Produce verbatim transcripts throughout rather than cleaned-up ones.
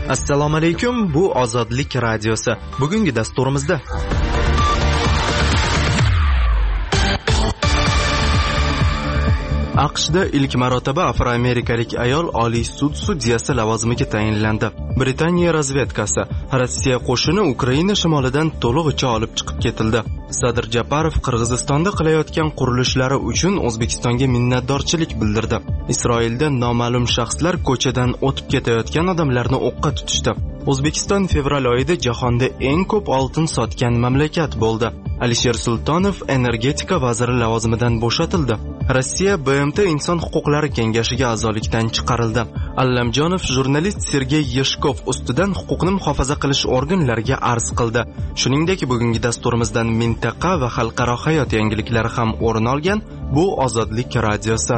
Assalomu alaykum, bu Ozodlik radiosi. Bugungi dasturimizda AQShda ilk marotaba afroamerikalik ayol Oliy sud sudyasi lavozimiga tayinlandi. Britaniya razvedkasi Rossiya qo'shini Ukraina shimolidan to'lig'icha olib chiqib ketildi. Sadir Japarov Qirg'izistonda qilayotgan qurilishlari uchun O'zbekistonga minnatdorchilik bildirdi. Isroilda noma'lum shaxslar ko'chadan o'tib ketayotgan odamlarni o'qqa tutishdi. O'zbekiston fevral oyida jahonda eng ko'p oltin sotgan mamlakat bo'ldi. Alisher Sultonov energetika vaziri lavozimidan bo'shatildi. Rossiya B M T Inson huquqlari kengashiga a'zolikdan chiqarildi. Allamjonov jurnalist Sergey Yeshkov ustidan huquqni muhofaza qilish organlariga arz qildi. Shuningdek, bugungi dasturimizdan mintaqa va xalqaro hayot yangiliklari ham o'rin olgan. Bu Ozodlik radiosi.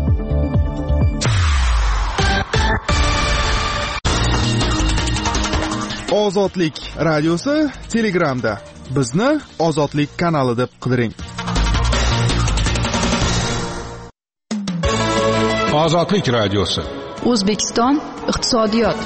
Ozodlik radiosi Telegramda. Bizni Ozodlik kanali deb qidiring. Ozodlik radiosi. O'zbekiston iqtisodiyot.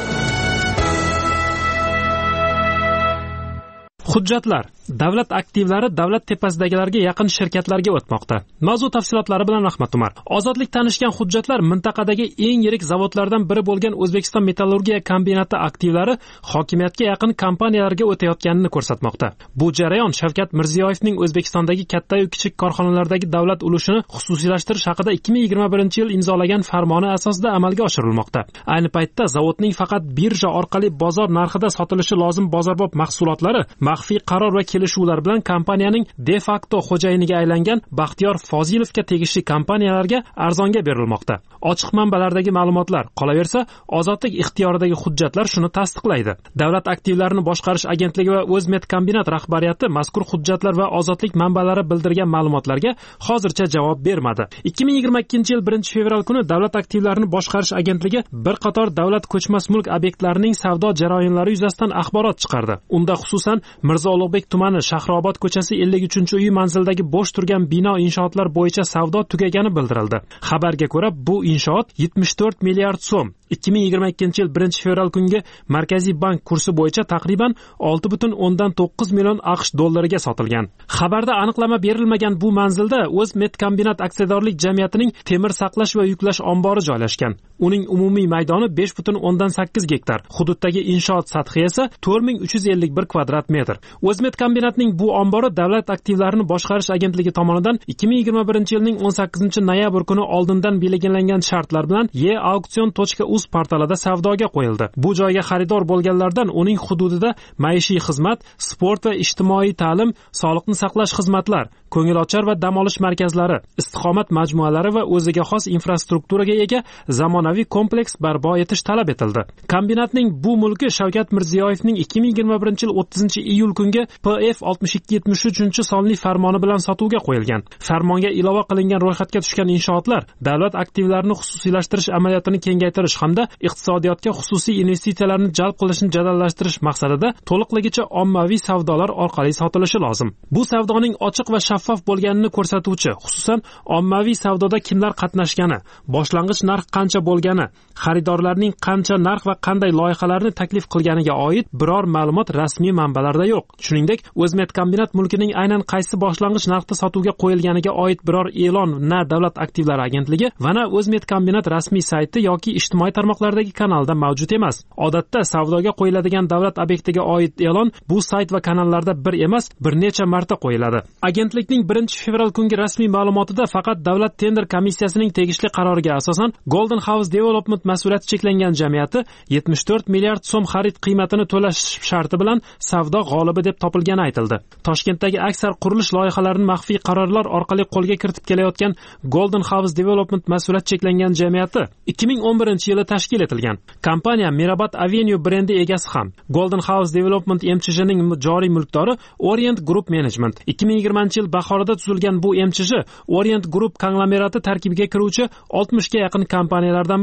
Hujjatlar. Davlat aktivlari davlat tepasidagilarga yaqin shirkatlarga o'tmoqda. Mavzu tafsilotlari bilan Rahmat Umar. Ozodlik tanishgan hujjatlar mintaqadagi eng yirik zavodlardan biri bo'lgan O'zbekiston metallurgiya kombinati aktivlari hokimiyatga yaqin kompaniyalarga o'tayotganini ko'rsatmoqda. Bu jarayon Shavkat Mirziyoyevning O'zbekistondagi katta va kichik korxonalardagi davlat ulushini xususiylashtirish haqida ikki ming yigirma birinchi yil imzolagan farmoni asosida amalga oshirilmoqda. Ayni paytda zavodning faqat birja orqali bozor narxida sotilishi lozim bozorbop mahsulotlari maxfiy qaror va kelishuvlar bilan kompaniyaning de facto xo'jayiniga aylangan Baxtiyor Fozilovga tegishli kompaniyalarga arzonga berilmoqda. Ochiq manbalardagi ma'lumotlar, qolaversa, ozodlik ixtiyoridagi hujjatlar shuni tasdiqlaydi. Davlat aktivlarini boshqarish agentligi va O'zmetkombinat rahbariyati mazkur hujjatlar va ozodlik manbalari bildirgan ma'lumotlarga hozircha javob bermadi. ikki ming yigirma ikkinchi yil birinchi fevral kuni Davlat aktivlarini boshqarish agentligi bir qator davlat ko'chmas mulk obyektlarining savdo jarayonlari yuzasidan axborot chiqardi. Unda xususan Mirzo Ulug'bek tumani Shahrobod ko'chasi ellik uchinchi uy manzildagi bo'sh turgan bino inshootlar bo'yicha savdo tugagani bildirildi. Xabarga ko'ra, bu inshoot yetmish to'rt milliard so'm ikki ming yigirma ikkinchi yil birinchi fevral kungi Markaziy bank kursi bo'yicha taqriban olti butun o'ndan to'qqiz million AQSh dollariga sotilgan. Xabarda aniqlama berilmagan bu manzilda O'zmetkombinat aksiyadorlik jamiyatining temir saqlash va yuklash ombori joylashgan. Uning umumiy maydoni besh butun o'ndan sakkiz gektar. Hududdagi inshoot sathi esa to'rt ming uch yuz ellik bir kvadrat metr. O'zmetkombinatning bu ombori davlat aktivlarini boshqarish agentligi tomonidan ikki ming yigirma birinchi yilning o'n sakkizinchi noyabr kuni oldindan belgilangan shartlar bilan e-auksion точка uz portalida savdoga qo'yildi. Bu joyga xaridor bo'lganlardan uning hududida maishiy xizmat, sport va ijtimoiy ta'lim, sog'liqni saqlash xizmatlar, ko'ngilochar va dam olish markazlari, istiqomat majmualari va o'ziga xos infrastrukturaga ega zamonaviy kompleks barpo etish talab etildi. Kombinatning bu mulki Shavkat Mirziyoyevning ikki ming yigirma birinchi yil o'ttizinchi iyul kungi P F oltmish ikki yetmish uch sonli farmoni bilan sotuvga qo'yilgan. Farmonga ilova qilingan ro'yxatga tushgan inshootlar davlat aktivlarini xususiylashtirish amaliyotini kengaytirish hamda iqtisodiyotga xususiy investitsiyalarni jalb qilishni jadallashtirish maqsadida to'liqligicha ommaviy savdolar orqali sotilishi lozim. Bu savdoning ochiq va shaffof bo'lganini ko'rsatuvchi, xususan ommaviy savdoda kimlar qatnashgani, boshlang'ich narx qancha bo'lgani, xaridorlarning qancha narx va qanday loyihalarni taklif qilganiga oid biror ma'lumot rasmiy manbalarda yo'q. Shuningdek, O'zmetkombinat mulkining aynan qaysi boshlang'ich narxda sotuvga qo'yilganiga oid biror e'lon na davlat aktivlari agentligi va na O'zmetkombinat rasmiy sayti yoki ijtimoiy tarmoqlardagi kanalda mavjud emas. Odatda savdoga qo'yiladigan davlat obyektiga oid e'lon bu sayt va kanallarda bir emas, bir necha marta qo'yiladi. Agentlikning birinchi fevral kungi rasmiy ma'lumotida faqat davlat tender komissiyasining tegishli qaroriga asosan Golden House Development mas'uliyati cheklangan jamiyati yetmish to'rt milliard so'm xarid qiymatini to'lash sharti bilan savdo g'olibi deb topilgani aytildi. Toshkentdagi aksar qurilish loyihalarini maxfiy qarorlar orqali qo'lga kiritib kelayotgan Golden House Development mas'uliyati cheklangan jamiyati ikki ming o'n birinchi yili tashkil etilgan. Kompaniya Mirabat Avenue brendi egasi ham. Golden House Development M C J'ning joriy mulkdori Orient Group Management. ikki ming yigirmanchi yil bahorida tuzilgan bu M C J Orient Group konglomerati tarkibiga kiruvchi oltmishga yaqin kompaniyalardan biri.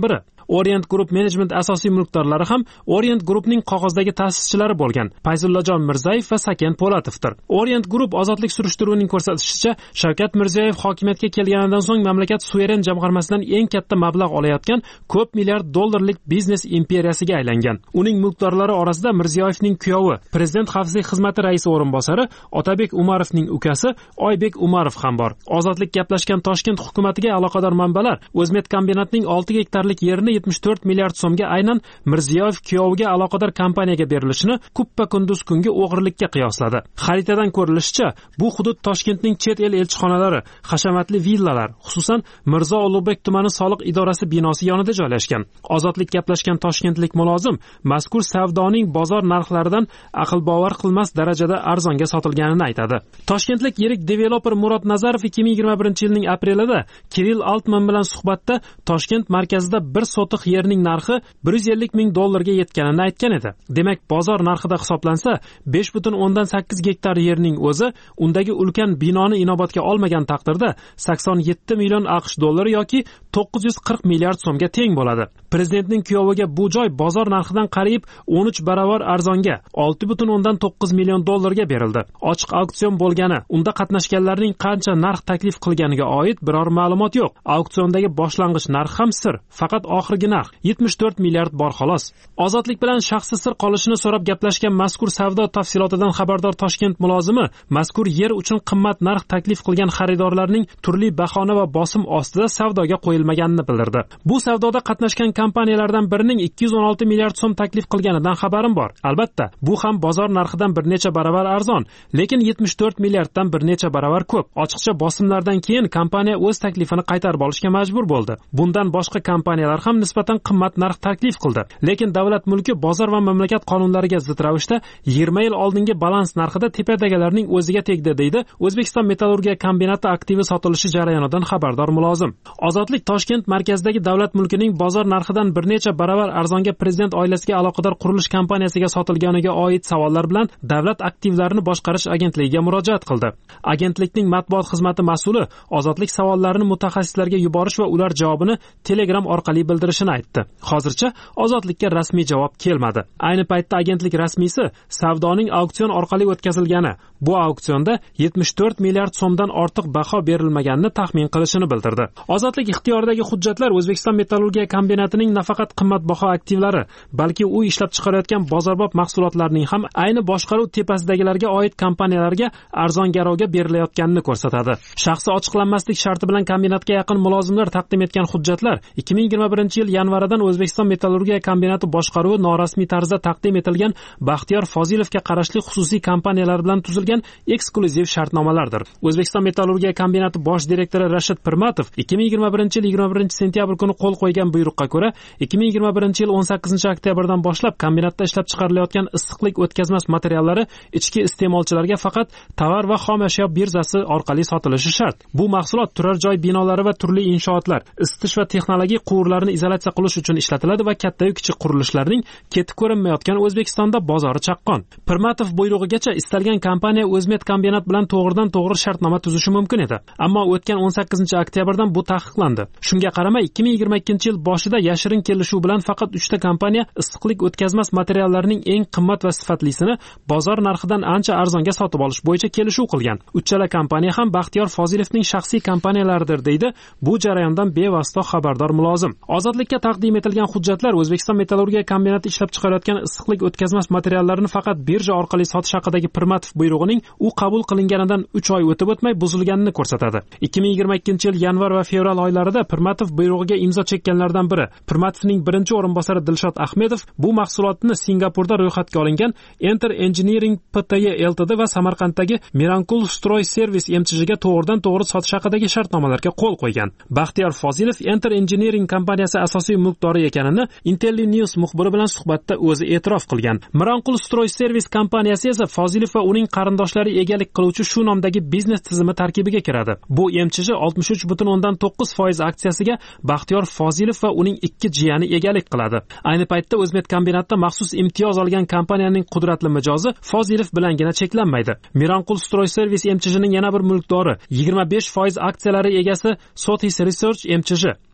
Orient Group Management asosiy mulkdorlari ham Orient Groupning qog'ozdagi ta'sischilari bo'lgan Fayzullajon Mirzayev va Saken Po'latovdir. Orient Group ozodlik surishtiruvining ko'rsatishicha, Shavkat Mirziyoyev hokimiyatga kelganidan so'ng mamlakat suveren jamg'armasidan eng katta mablag' olayotgan ko'p milliard dollarlik biznes imperiyasiga aylangan. Uning mulkdorlari orasida Mirziyoyevning kuyovi, Prezident xavfsizlik xizmati raisi o'rinbosari Otabek Umarovning ukasi Oybek Umarov ham bor. Ozodlik gaplashgan Toshkent hukumatiga aloqador manbalar O'zmet kombinatining olti gektarlik yerini yetmish to'rt milliard so'mga aynan Mirziyoyev kuyoviga aloqador kompaniyaga berilishini kuppa-kunduz kungi o'g'irlikka qiyosladi. Xaritadan ko'rilishicha, bu hudud Toshkentning chet el elchixonalari, hashamatli villalar, xususan Mirzo Ulug'bek tumani soliq idorasi binosi yonida joylashgan. Ozodlik gaplashgan toshkentlik mulozim mazkur savdoning bozor narxlaridan aql bovar qilmas darajada arzonga sotilganini aytadi. Toshkentlik yirik developer Murod Nazarov ikki ming yigirma birinchi yilning aprelida Kirill Altman bilan suhbatda Toshkent markazida bir sotiq yerning narxi bir yuz ellik ming dollarga yetganini aytgan edi. Demak, bozor narxida hisoblansa, besh butun o'ndan sakkiz gektar yerning o'zi undagi ulkan binoni inobatga olmagan taqdirda sakson yetti million AQSh dollari yoki to'qqiz yuz qirq milliard so'mga teng bo'ladi. Prezidentning kuyoviga bu joy bozor narxidan qariyb o'n uch barobar arzonga olti butun o'ndan to'qqiz million dollarga berildi. Ochiq auksion bo'lgani, unda qatnashganlarning qancha narx taklif qilganiga oid biror ma'lumot yo'q. Auksiondagi boshlang'ich narx ham sir, faqat oxirgi narx yetmish to'rt milliard bor xolos. Ozodlik bilan shaxsi sir qolishini so'rab gaplashgan mazkur savdo tafsilotidan xabardor Toshkent mulozimi mazkur yer uchun qimmat narx taklif qilgan xaridorlarning turli bahona va bosim ostida savdoga qo'yilmaganini bildirdi. Bu savdoda qatnashgan kompaniyalardan birining ikki yuz o'n olti milliard so'm taklif qilganidan xabarim bor. Albatta, bu ham bozor narxidan bir necha barobar arzon, lekin yetmish to'rt milliarddan bir necha barobar ko'p. Ochiqcha bosimlardan keyin kompaniya o'z taklifini qaytarib olishga majbur bo'ldi. Bundan boshqa kompaniyalar ham nisbatan qimmat narx taklif qildi. Lekin davlat mulki bozor va mamlakat qonunlariga zid ravishda yigirma yil oldingi balans narxida tepadagilarning o'ziga tegdi, deydi O'zbekiston metallurgiya kombinati aktivi sotilishi jarayonidan xabardor mulozim. Ozodlik Toshkent markazidagi davlat mulkining bozor narxidan bir necha barobar arzonga prezident oilasiga aloqador qurilish kompaniyasiga sotilganiga oid savollar bilan davlat aktivlarini boshqarish agentligiga murojaat qildi. Agentlikning matbuot xizmati mas'uli Ozodlik savollarini mutaxassislarga yuborish va ular javobini Telegram orqali bildirishini aytdi. Hozircha Ozodlikka rasmiy javob kelmadi. Ayni paytda agentlik rasmiysi savdoning auksion orqali o'tkazilgani, bu auksionda yetmish to'rt milliard so'mdan ortiq baho berilmaganini taxmin qilishini bildirdi. Ozodlik ixtiyoridagi hujjatlar O'zbekiston metallurgiya kombinatining nafaqat qimmatbaho aktivlari, balki u ishlab chiqarayotgan bozorbop mahsulotlarning ham ayni boshqaruv tepasidagilarga oid kompaniyalarga arzon garovga berilayotganini ko'rsatadi. Shaxsi ochiqlanmaslik sharti bilan kombinatga yaqin mulozimlar taqdim etgan hujjatlar ikki ming yigirma birinchi yil yanvaridan O'zbekiston metallurgiya kombinati boshqaruvi norasmiy tarzda taqdim etilgan Baxtiyor Fozilovga qarashli xususiy kompaniyalar bilan tuzilgan eksklyuziv shartnomalardir. O'zbekiston metallurgiya kombinati bosh direktori Rashid Pirmatov ikki ming yigirma birinchi yil yigirma birinchi sentyabr kuni qo'l qo'ygan buyruqqa ko'ra ikki ming yigirma birinchi yil o'n sakkizinchi oktyabrdan boshlab kombinatda ishlab chiqarilayotgan issiqlik o'tkazmas materiallari ichki iste'molchilarga faqat tovar va xom ashyo birzasi orqali sotilishi shart. Bu mahsulot turar joy binolari va turli inshootlar, isitish va texnologik quvurlarni izolyatsiya qilish uchun ishlatiladi va katta-yu kichik qurilishlarning ketib ko'rinmayotgan O'zbekistonda bozori chaqqon. Pirmatov buyrug'igacha istalgan kompaniya O'zmet kombinat bilan to'g'ridan-to'g'ri shartnoma tuzishi mumkin edi. Ammo o'tgan o'n sakkizinchi oktyabrdan bu taqiqlandi. Shunga qaramay ikki ming yigirma ikkinchi yil boshida yashirin kelishuv bilan faqat uchta kompaniya issiqlik o'tkazmas materiallarning eng qimmat va sifatlisini bozor narxidan ancha arzonga sotib olish bo'yicha kelishuv qilgan. Uchala kompaniya ham Baxtiyor Fozilovning shaxsiy kompaniyalaridir, deydi bu jarayondan bevosita xabardor mulozim. Ozodlikka taqdim etilgan hujjatlar O'zbekiston metallurgiya kombinati ishlab chiqarayotgan issiqlik o'tkazmas materiallarini faqat birja orqali sotish haqidagi Pirmatov buyrug'ining u qabul qilinganidan uch oy o'tib o'tmay buzilganini ko'rsatadi. ikki ming yigirma ikkinchi yil yanvar va fevral oylarida Pirmatov buyrug'iga imzo chekkanlardan biri Pirmatovning birinchi o'rinbosari Dilshod Ahmedov bu mahsulotni Singapurda ro'yxatga olingan Enter Engineering P T Y Ltd va Samarqanddagi Mirankul Stroy Service M T Jga to'g'ridan to'g'ri sotish haqidagi shartnomalarga qo'l qo'ygan. Baxtiyor Fozilov Enter Engineering kompaniyasi asosiy mulkdori ekanini Intelli News muxbiri bilan suhbatda o'zi e'tirof qilgan. Mirankul Stroy Service kompaniyasi esa Fozilov va uning qarindoshlari egalik qiluvchi shu nomdagi biznes tizimi tarkibiga kiradi. Bu M T J oltmish uch butun o'ndan to'qqiz foiz aksiyasiga Baxtiyor Fozilov va uning ikki jiyani egalik qiladi. Ayni paytda O'zmet kombinatda maxsus imtiyoz olgan kompaniyaning qudratli mijozi Fozilov bilangina cheklanmaydi. Mirankul Stroy Service M T Jning yana bir mulkdori yigirma besh foiz aksiyalari egasi Sotis Research M T J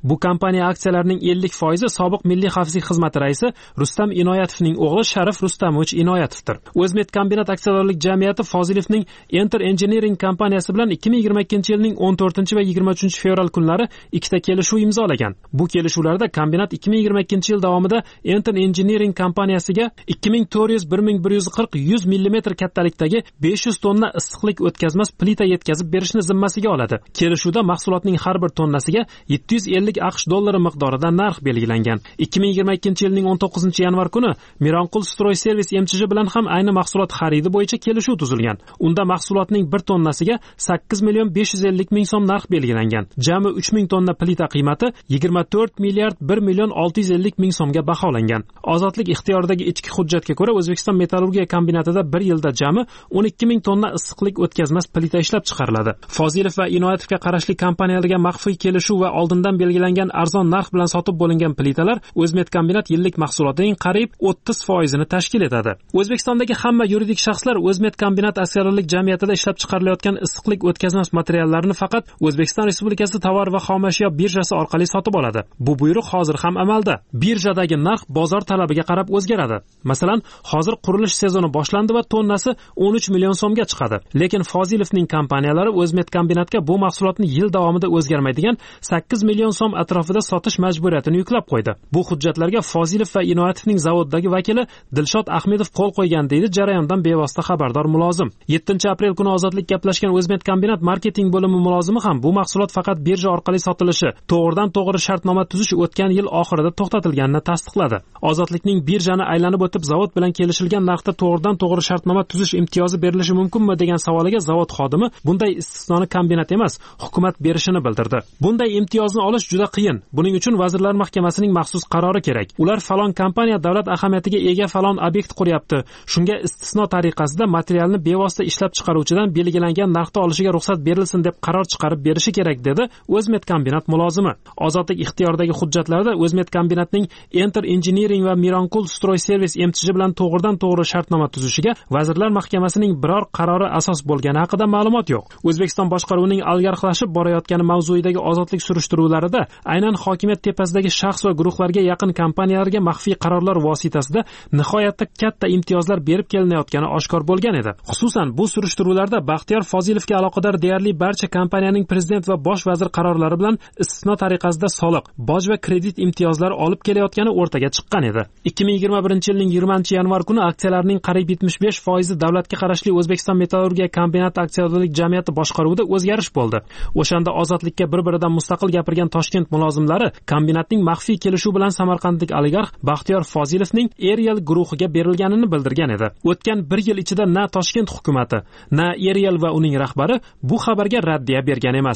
Bu kompaniya aksiyalarining ellik foizi sobiq milliy xavfsizlik xizmati raisi Rustam Inoyatovning o'g'li Sharif Rustamovich Inoyatovdir. O'zmet kombinat aksiyadorlik jamiyati Fozilovning Enter Engineering kompaniyasi bilan ikki ming yigirma ikkinchi yilning o'n to'rtinchi va yigirma uchinchi fevral kunlari ikkita kelishuv imzolagan. Bu kelishuvlarda kombinat ikki ming yigirma ikkinchi yil davomida Enter Engineering kompaniyasiga ikki ming to'rt yuz bir ming bir yuz qirq yuz millimetr kattalikdagi besh yuz tonna issiqlik o'tkazmas plita yetkazib berishni zimmasiga oladi. Kelishuvda mahsulotning har bir tonnasiga yetti yuz ellik aqsh dollari miqdorida narx belgilangan. ikki ming yigirma ikkinchi yilning o'n to'qqizinchi yanvar kuni Miranqul Stroy Servis M Ch J bilan ham ayni mahsulot xaridi bo'yicha kelishuv tuzilgan. Unda mahsulotning bir tonnasiga sakkiz million besh yuz ellik ming so'm narx belgilangan. Jami uch ming tonna plita qiymati yigirma to'rt milliard bir million olti yuz ellik ming so'mga baholangan. Ozodlik ixtiyoridagi ichki hujjatga ko'ra O'zbekiston metallurgiya kombinatida bir yilda jami o'n ikki ming tonna issiqlik o'tkazmas plita ishlab chiqariladi. Fozilov va Inoyatovga qarashli kompaniyalarga maxfiy kelishuv va oldindan belgilangan arzon narx bilan sotib bo'lingan plitalar O'zmet kombinat yillik mahsulotining qariyb o'ttiz foizini tashkil etadi. O'zbekistondagi hamma yuridik shaxslar O'zmet kombinat aksiyadorlik jamiyatida ishlab chiqarilayotgan issiqlik o'tkazmas materiallarni faqat O'zbekiston Respublikasi tovar va xomashyo birjasi orqali sotib oladi. Bu buyruq hozir ham amalda. Birjadagi narx bozor talabiga qarab o'zgaradi. Masalan, hozir qurilish sezoni boshlandi va tonnasi o'n uch million so'mga chiqadi. Lekin Fozilovning kompaniyalari O'zmet kombinatga bu mahsulotni yil davomida o'zgarmaydigan sakkiz million so'm atrofida sotish majburiyatini yuklab qo'ydi. Bu hujjatlarga Fozilov va Inoyatovning zavoddagi vakili Dilshod Ahmedov qo'l qo'ygan deydi jarayondan bevosita xabardor mulozim. yettinchi aprel kuni Ozodlik gaplashgan O'zmet kombinat marketing bo'limi mulozimi ham bu mahsulot faqat birja orqali sotilishi, to'g'ridan to'g'ri shartnoma tuzish o'tgan yil oxirida to'xtatilganini tasdiqladi. Ozodlikning birjani aylanib o'tib zavod bilan kelishilgan narxda to'g'ridan to'g'ri shartnoma tuzish imtiyozi berilishi mumkinmi degan savoliga zavod xodimi bunday istisnoni kombinat emas, hukumat berishini bildirdi. Bunday imtiyozni olish juda qiyin. Buning uchun Vazirlar Mahkamasining maxsus qarori kerak. Ular falon kompaniya davlat ahamiyatiga ega falon obyekt quryapti. Shunga istisno tariqasida materialni bevosita ishlab chiqaruvchidan belgilangan narxda olishiga ruxsat berilsin deb qaror chiqarib berishi kerak dedi O'zmet kombinat mulozimi. Ozodlik ixtiyoridagi hujjatlarda O'zmet kombinatning Enter Engineering va Miranqul Stroy Servis M Ch J bilan to'g'ridan to'g'ri shartnoma tuzishiga Vazirlar Mahkamasining biror qarori asos bo'lgani haqida ma'lumot yo'q. O'zbekiston boshqaruvining algarxlashib borayotgani mavzuidagi ozodlik surishtiruvlarida aynan hokimiyat tepasidagi shaxs va guruhlarga yaqin kompaniyalarga maxfiy qarorlar vositasida nihoyatda katta imtiyozlar berib kelinayotgani oshkor bo'lgan edi. Xususan, bu surishtiruvlarda Baxtiyor Fozilovga aloqador deyarli barcha kompaniyaning prezident va bosh vazir qarorlari bilan istisno tariqasida soliq, boj va kredit imtiyozlari olib kelayotgani o'rtaga chiqqan edi. ikki ming yigirma birinchi yilning yigirmanchi yanvar kuni aksiyalarning qariyb yetmish besh foizi davlatga qarashli O'zbekiston metallurgiya kombinati aksiyadorlik jamiyati boshqaruvida o'zgarish bo'ldi. O'shanda Ozodlikka bir-biridan mustaqil gapirgan Toshkent mulozimlari kombinatning maxfiy kelishuv bilan samarqandlik oligarx Baxtiyor Fozilovning Erial guruhiga berilganini bildirgan edi. O'tgan bir yil ichida na Toshkent hukumatı, na Erial va uning rahbari bu xabarga raddiya bergan emas.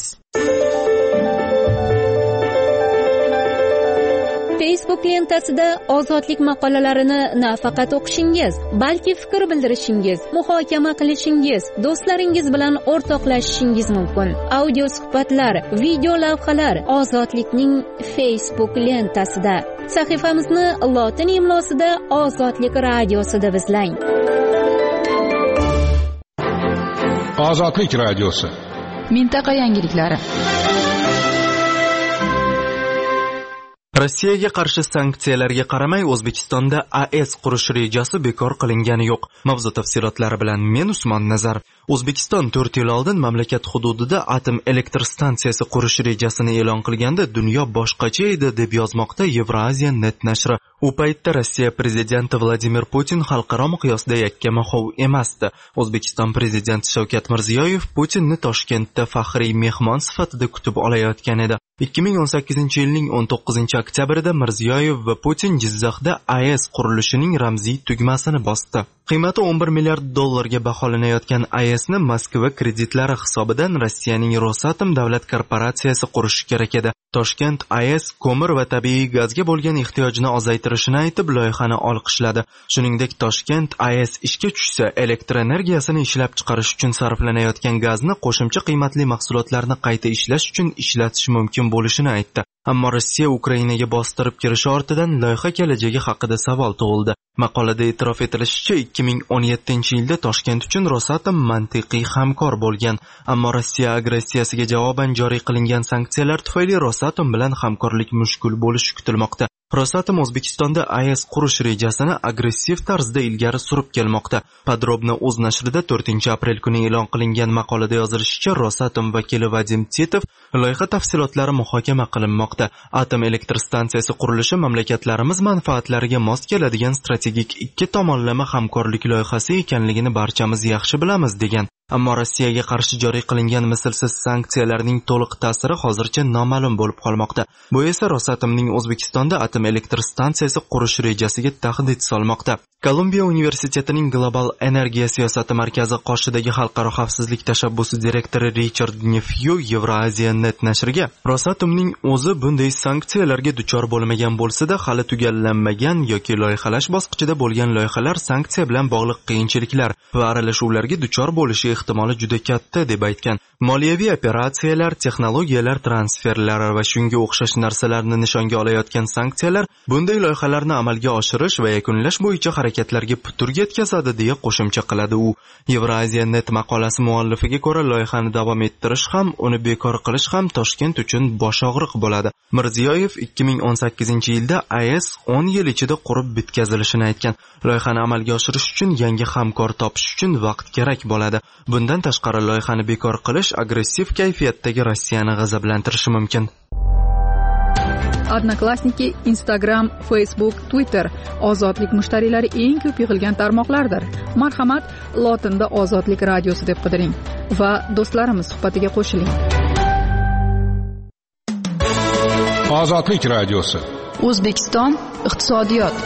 Facebook lentasida ozodlik maqolalarini nafaqat o'qishingiz, balki fikr bildirishingiz, muhokama qilishingiz, do'stlaringiz bilan o'rtoqlashishingiz mumkin. Audio suhbatlar, video lavhalar Ozodlikning Facebook lentasida. Sahifamizni lotin imlosida Ozodlik radiosida izlang. Ozodlik radiosi. Mintaqa yangiliklari. Rossiyaga qarshi sanksiyalarga qaramay O'zbekistonda A E S qurish rejasi bekor qilingani yo'q. Mavzu tafsilotlari bilan men Usmon Nazar. O'zbekiston to'rt yil oldin mamlakat hududida atom elektr stansiyasi qurish rejasini e'lon qilganda dunyo boshqacha edi deb yozmoqda Eurasia net nashri. U paytda Rossiya prezidenti Vladimir Putin xalqaro miqyosda yakkamahov emasdi. O'zbekiston prezidenti Shavkat Mirziyoyev Putinni Toshkentda faxriy mehmon sifatida kutib olayotgan edi. ikki ming o'n sakkizinchi yilning o'n to'qqizinchi oktyabrida Mirziyoyev va Putin Jizzaxda A E S qurilishining ramziy tugmasini bosdi. Qiymati o'n bir milliard dollarga baholanayotgan A E Sni Moskva kreditlari hisobidan Rossiyaning Rosatom davlat korporatsiyasi qurishi kerak edi. Toshkent A E S ko'mir va tabiiy gazga bo'lgan ehtiyojini ozaytirish berilishini aytib, loyihani olqishladi. Shuningdek, Toshkent A E S ishga tushsa, elektr energiyasini ishlab chiqarish uchun sarflanayotgan gazni qo'shimcha qiymatli mahsulotlarni qayta ishlash uchun ishlatish mumkin bo'lishini aytdi. Ammo Rossiya Ukrainaga bostirib kirishi ortidan loyiha kelajagi haqida savol tug'ildi. Maqolada e'tirof etilishicha, ikki ming o'n yettinchi yilda Toshkent uchun Rosatom mantiqiy hamkor bo'lgan, ammo Rossiya agressiyasiga javoban joriy qilingan sanksiyalar tufayli Rosatom bilan hamkorlik mushkul bo'lishi kutilmoqda. Rosatom O'zbekistonda A E S qurish rejasini agressiv tarzda ilgari surib kelmoqda. Podrobno o'z nashrida to'rtinchi aprel kuni e'lon qilingan maqolada yozilishicha, Rosatom vakili Vadim Titov loyiha tafsilotlari muhokama qilinmoqda. Atom elektr stansiyasi qurilishi mamlakatlarimiz manfaatlariga mos keladigan strategik ikki tomonlama hamkorlik loyihasi ekanligini barchamiz yaxshi bilamiz degan. Ammo Rossiyaga qarshi joriy qilingan mislsiz sanksiyalarning to'liq ta'siri hozircha noma'lum bo'lib qolmoqda. Bu esa Rosatomning O'zbekistonda atom elektr stansiyasi qurish rejasiga tahdid solmoqda. Kolumbiya universitetining Global energiya siyosati markazi qoshidagi xalqaro xavfsizlik tashabbusi direktori Richard Nefyu Eurasia net nashriga Rosatomning o'zi bunday sanksiyalarga duchor bo'lmagan bo'lsa-da, hali tugallanmagan yoki loyihalash bosqichida bo'lgan loyihalar sanksiya bilan bog'liq qiyinchiliklar va aralashuvlarga duchor bo'lishi ehtimoli juda katta deb aytgan. Moliyaviy operatsiyalar, texnologiyalar transferlari va shunga o'xshash narsalarni nishonga olayotgan sanksiyalar bunday loyihalarni amalga oshirish va yakunlash bo'yicha harakatlarga putur yetkazadi deya qo'shimcha qiladi u. Eurasia net maqolasi muallifiga ko'ra, loyihani davom ettirish ham, uni bekor qilish ham Toshkent uchun bosh og'riq bo'ladi. Mirziyoyev ikki ming o'n sakkizinchi yilda A E S o'n yil ichida qurib bitkazilishini aytgan. Loyihani amalga oshirish uchun yangi hamkor topish uchun vaqt kerak bo'ladi. Bundan tashqari loyihani bekor qilish agressiv kayfiyatdagi Rossiyani g'azablantirishi mumkin. Odnoklassniki, Instagram, Facebook, Twitter ozodlik mushtariylari eng ko'p yig'ilgan tarmoqlardir. Marhamat, lotinda Ozodlik radiosi deb qidiring va do'stlarimiz suhbatiga qo'shiling. Ozodlik radiosi. O'zbekiston iqtisodiyot.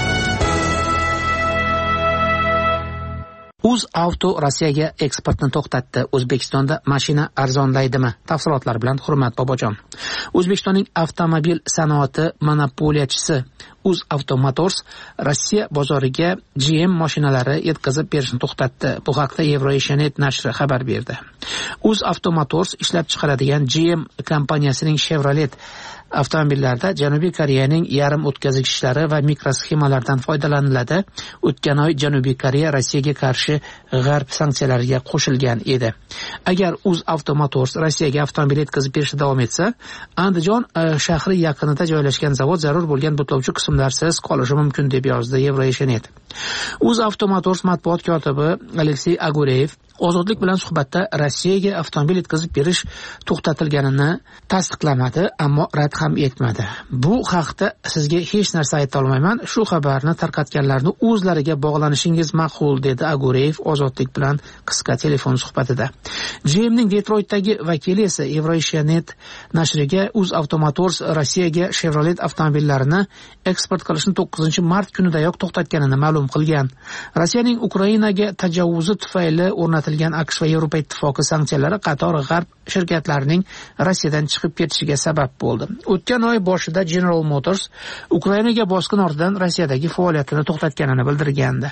UzAuto Rossiyaga eksportni to'xtatdi. O'zbekistonda mashina arzonlaydimi? Tafsilotlar bilan Hurmat Bobojon. O'zbekistonning avtomobil sanoati monopoliyachisi UzAuto Motors Rossiya bozoriga G M mashinalari yetkazib berishni to'xtatdi. Bu haqda Euronews nashri xabar berdi. UzAuto Motors ishlab chiqaradigan G M kompaniyasining Chevrolet avtomobillarda Janubiy Koreyaning yarim o'tkazgichlari va mikrosxemalardan foydalaniladi. O'tgan oy Janubiy Koreya Rossiyaga qarshi g'arb sanksiyalariga qo'shilgan edi. Agar UzAuto Motors Rossiyaga avtomobil yetkazib berishda davom etsa, Andijon shahri yaqinida joylashgan zavod zarur bo'lgan butlovchi qismlarsiz qolishi mumkin deb yozdi Euronews. UzAuto Motors matbuot kotibi Aleksey Agureyev Ozodlik bilan suhbatda Rossiyaga avtomobil yetkazib berish to'xtatilganini tasdiqlamadi, ammo rad ham etmadi. Bu haqda sizga hech narsa ayta olmayman. Shu xabarni tarqatganlarni o'zlariga bog'lanishingiz ma'qul, dedi Agureyev Ozodlik bilan qisqa telefon suhbatida. G M'ning Detroitdagi vakili esa Euronews nashriga UzAuto Motors Rossiyaga Chevrolet avtomobillarini eksport qilishni to'qqizinchi mart kunidayoq to'xtatganini ma'lum qilgan. Rossiyaning Ukrainaga tajovvuzi tufayli o'rnatilgan AQSh va Yevropa ittifoqi sanksiyalari qator g'arb shirkatlarining Rossiyadan chiqib ketishiga sabab bo'ldi. O'tgan oy boshida General Motors Ukrainaga bosqin ortidan Rossiyadagi faoliyatini to'xtatganini bildirgandi.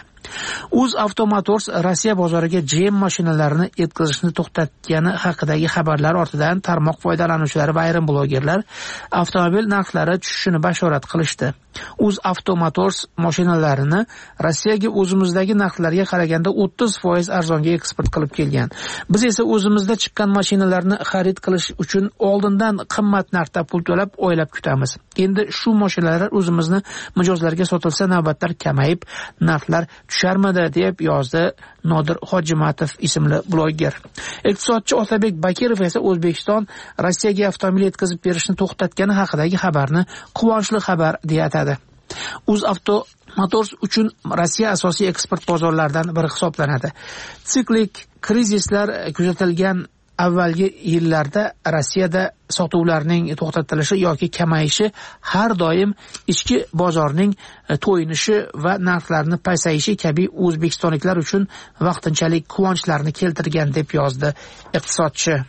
UzAuto Motors Rossiya bozoriga G M mashinalarini yetkazishni to'xtatgani haqidagi xabarlar ortidan tarmoq foydalanuvchilari va ayrim blogerlar avtomobil narxlari tushishini bashorat qilishdi. UzAuto Motors mashinalarini Rossiyaga o'zimizdagi narxlarga qaraganda o'ttiz foiz arzonga eksport qilib kelgan. Biz esa o'zimizda chiqqan mashinalarni xarid qilish uchun oldindan qimmat narxda pul to'lab oylab kutamiz. Endi shu mashinalar o'zimizni mijozlarga sotilsa navbatlar kamayib, narxlar tusharmidi, deb yozdi Nodir Hojimatov ismli bloger. Iqtisodchi Otabek Bakirov esa O'zbekiston Rossiyaga avtomobil yetkazib berishni to'xtatgani haqidagi xabarni quvonchli xabar deya atadi. UzAuto Motors uchun Rossiya asosiy eksport bozorlaridan biri hisoblanadi. Siklik krizislar kuzatilgan avvalgi yillarda Rossiyada sotuvlarning to'xtatilishi yoki kamayishi har doim ichki bozorning to'yinishi va narxlarning pasayishi kabi o'zbekistonliklar uchun vaqtinchalik quvonchlarni keltirgan, deb yozdi iqtisodchi.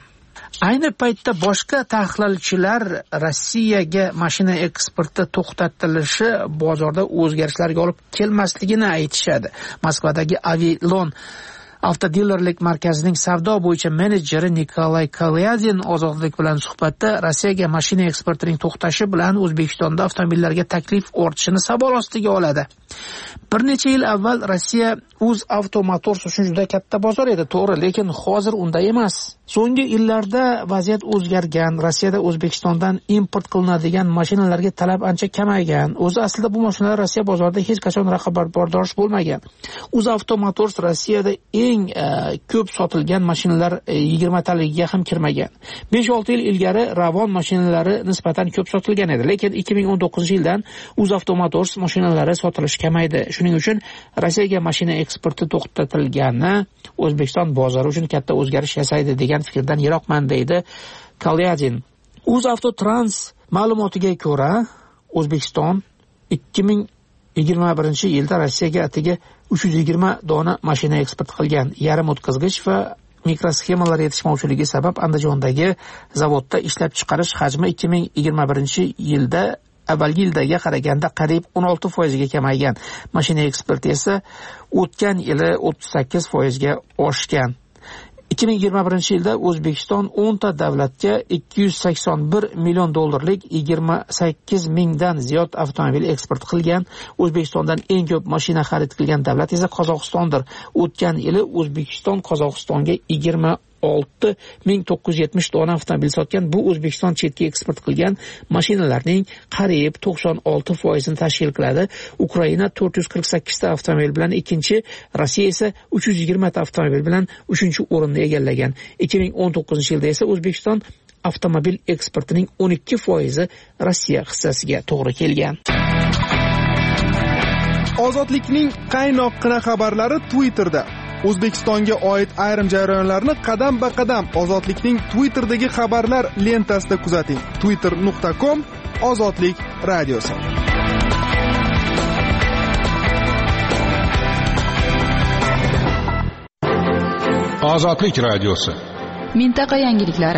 Ayni paytda boshqa tahlilchilar Rossiyaga mashina eksporti to'xtatilishi bozorda o'zgarishlarga olib kelmasligini aytishadi. Moskvadagi Avilon avtodilerlik markazining savdo bo'yicha menejeri Nikolay Kalyadin ozodlik bilan suhbatda Rossiyaga mashina eksportining to'xtashi bilan O'zbekistonda avtomobillarga taklif ortishini savol ostiga oladi. Bir necha yil avval Rossiya Uz Auto Motors uchun juda katta bozor edi, to'g'ri, lekin hozir unday emas. So'nggi yillarda vaziyat o'zgargan. Rossiyada O'zbekistondan import qilinadigan mashinalarga talab ancha kamaygan. O'zi aslida bu mashinalar Rossiya bozorida hech qachon raqobatbardosh bo'lmagan. Uz Auto Motors Rossiyada eng e, ko'p sotilgan mashinalar e, yigirma taligiga ham kirmagan. besh olti yil ilgari Ravon mashinalari nisbatan ko'p sotilgan edi, lekin ikki ming o'n to'qqizinchi yildan Uz Auto Motors mashinalari sotilishi kamaydi. Shuning uchun Rossiyaga mashina eksporti to'xtatilgani O'zbekiston bozori uchun katta o'zgarish yasaydi degan fikrdan yiroqman, deydi Kalyadin. UzAvtotrans ma'lumotiga ko'ra, O'zbekiston ikki ming yigirma birinchi yilda Rossiyaga atigi uch yuz yigirma dona mashina eksport qilgan. Yarim o'tkazgich va mikrosxemalar yetishmovchiligi sabab Andijondagi zavodda ishlab chiqarish hajmi ikki ming yigirma birinchi yilda avvalgi yildaga qaraganda qariyb o'n olti foizga kamaygan. Mashina eksporti esa o'tgan yili o'ttiz sakkiz foizga oshgan. ikki ming yigirma birinchi yilda O'zbekiston o'n ta davlatga ikki yuz sakson bir million dollarlik yigirma sakkiz mingdan ziyod avtomobil eksport qilgan. O'zbekistondan eng ko'p mashina xarid qilgan davlat esa Qozog'istondir. O'tgan yili O'zbekiston Qozog'istonga yigirma olti ming to'qqiz yuz yetmish dona avtomobil sotgan. Bu O'zbekiston chetga eksport qilgan mashinalarning qariyb to'qson olti foizini tashkil qiladi. Ukraina to'rt yuz qirq sakkiz ta avtomobil bilan ikkinchi, Rossiya esa uch yuz yigirma ta avtomobil bilan uchinchi o'rinni egallagan. ikki ming o'n to'qqizinchi yilda esa O'zbekiston avtomobil eksportining o'n ikki foizi Rossiya hissasiga to'g'ri kelgan. Ozodlikning qaynoqqina xabarlari Twitterda. O'zbekistonga oid ayrim jarayonlarni qadam-ba-qadam Ozodlikning Twitter'dagi xabarlar lentasida kuzating. twitter nuqta com Ozodlik radiosi. Ozodlik radiosi. Mintaqa yangiliklari.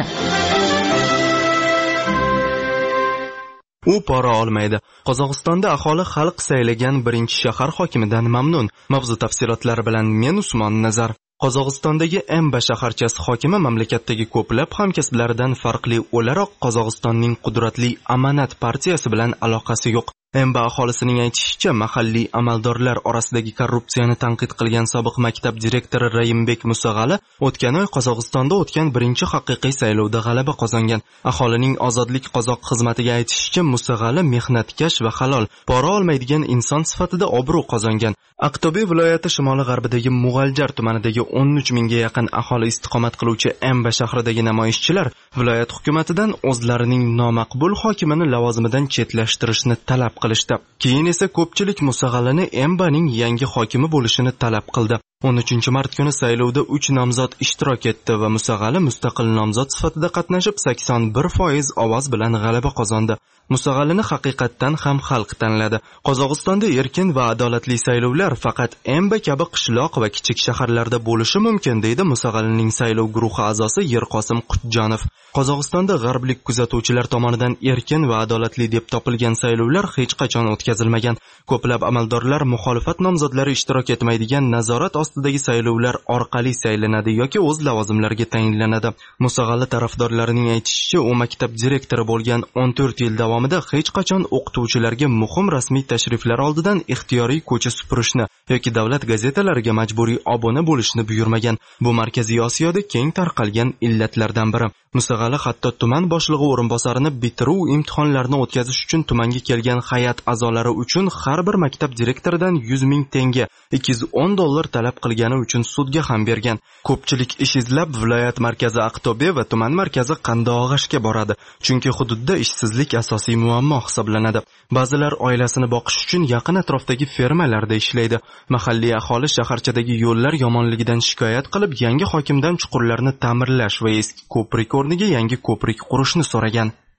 U pora olmaydi. Qozog'istonda aholi xalq saylagan birinchi shahar hokimidan mamnun. Mavzu tafsilotlari bilan men Usmon Nazar. Qozog'istondagi Emba shaharchasi hokimi mamlakatdagi ko'plab hamkasblaridan farqli o'laroq Qozog'istonning qudratli Amanat partiyasi bilan aloqasi yo'q. Emba aholisining aytishicha, mahalliy amaldorlar orasidagi korrupsiyani tanqid qilgan sobiq maktab direktori Rayimbek Musag'ali o'tgan oy Qozog'istonda o'tgan birinchi haqiqiy saylovda g'alaba qozongan. Aholining Ozodlik qozoq xizmatiga aytishicha, Musag'ali mehnatkash va halol, pora olmaydigan inson sifatida obro' qozongan. Aqto'be viloyati shimoli-g'arbidagi Mug'aljar tumanidagi o'n uch mingga yaqin aholi istiqomat qiluvchi Emba shahridagi namoyishchilar viloyat hukumatidan o'zlarining nomaqbul hokimini lavozimidan chetlashtirishni talab qilishdi. Keyin esa ko'pchilik Musag'alini Embaning yangi hokimi bo'lishini talab qildi. o'n uchinchi mart kuni saylovda uch nomzod ishtirok etdi va Musag'ali mustaqil nomzod sifatida qatnashib sakson bir foiz ovoz bilan g'alaba qozondi. Musag'alini haqiqatdan ham xalq tanladi. Qozog'istonda erkin va adolatli saylovlar faqat Emba kabi qishloq va kichik shaharlarda bo'lishi mumkin, deydi Musag'alining saylov guruhi a'zosi Yerqosim Qutjonov. Qozog'istonda g'arblik kuzatuvchilar tomonidan erkin va adolatli deb topilgan saylovlar hech qachon o'tkazilmagan. Ko'plab amaldorlar muxolifat nomzodlari ishtirok etmaydigan nazorat ostidagi saylovlar orqali saylanadi yoki o'z lavozimlariga tayinlanadi. Musag'ali tarafdorlarining aytishicha, u maktab direktori bo'lgan o'n to'rt yil davomida hech qachon o'qituvchilarga muhim rasmiy tashriflar oldidan ixtiyoriy ko'cha supurishni yoki davlat gazetalariga majburiy obuna bo'lishni buyurmagan. Bu Markaziy Osiyoda keng tarqalgan illatlardan biri. Musag'ali hatto tuman boshlig'i o'rinbosarini bitiruv imtihonlarini o'tkazish uchun tumanga kelgan hay'at a'zolari uchun har bir maktab direktoridan yuz ming tenge, ikki yuz o'n dollar talab qilgani uchun sudga ham bergan. Ko'pchilik ish izlab viloyat markazi Aqto'be va tuman markazi Qandoag'ashga boradi, chunki hududda ishsizlik asosiy muammo hisoblanadi. Ba'zilar oilasini boqish uchun yaqin atrofdagi fermalarda ishlaydi. Mahalliy aholi shaharchadagi yo'llar yomonligidan shikoyat qilib, yangi hokimdan chuqurlarni ta'mirlash va eski ko'prik o'rniga yangi ko'prik qurishni so'ragan.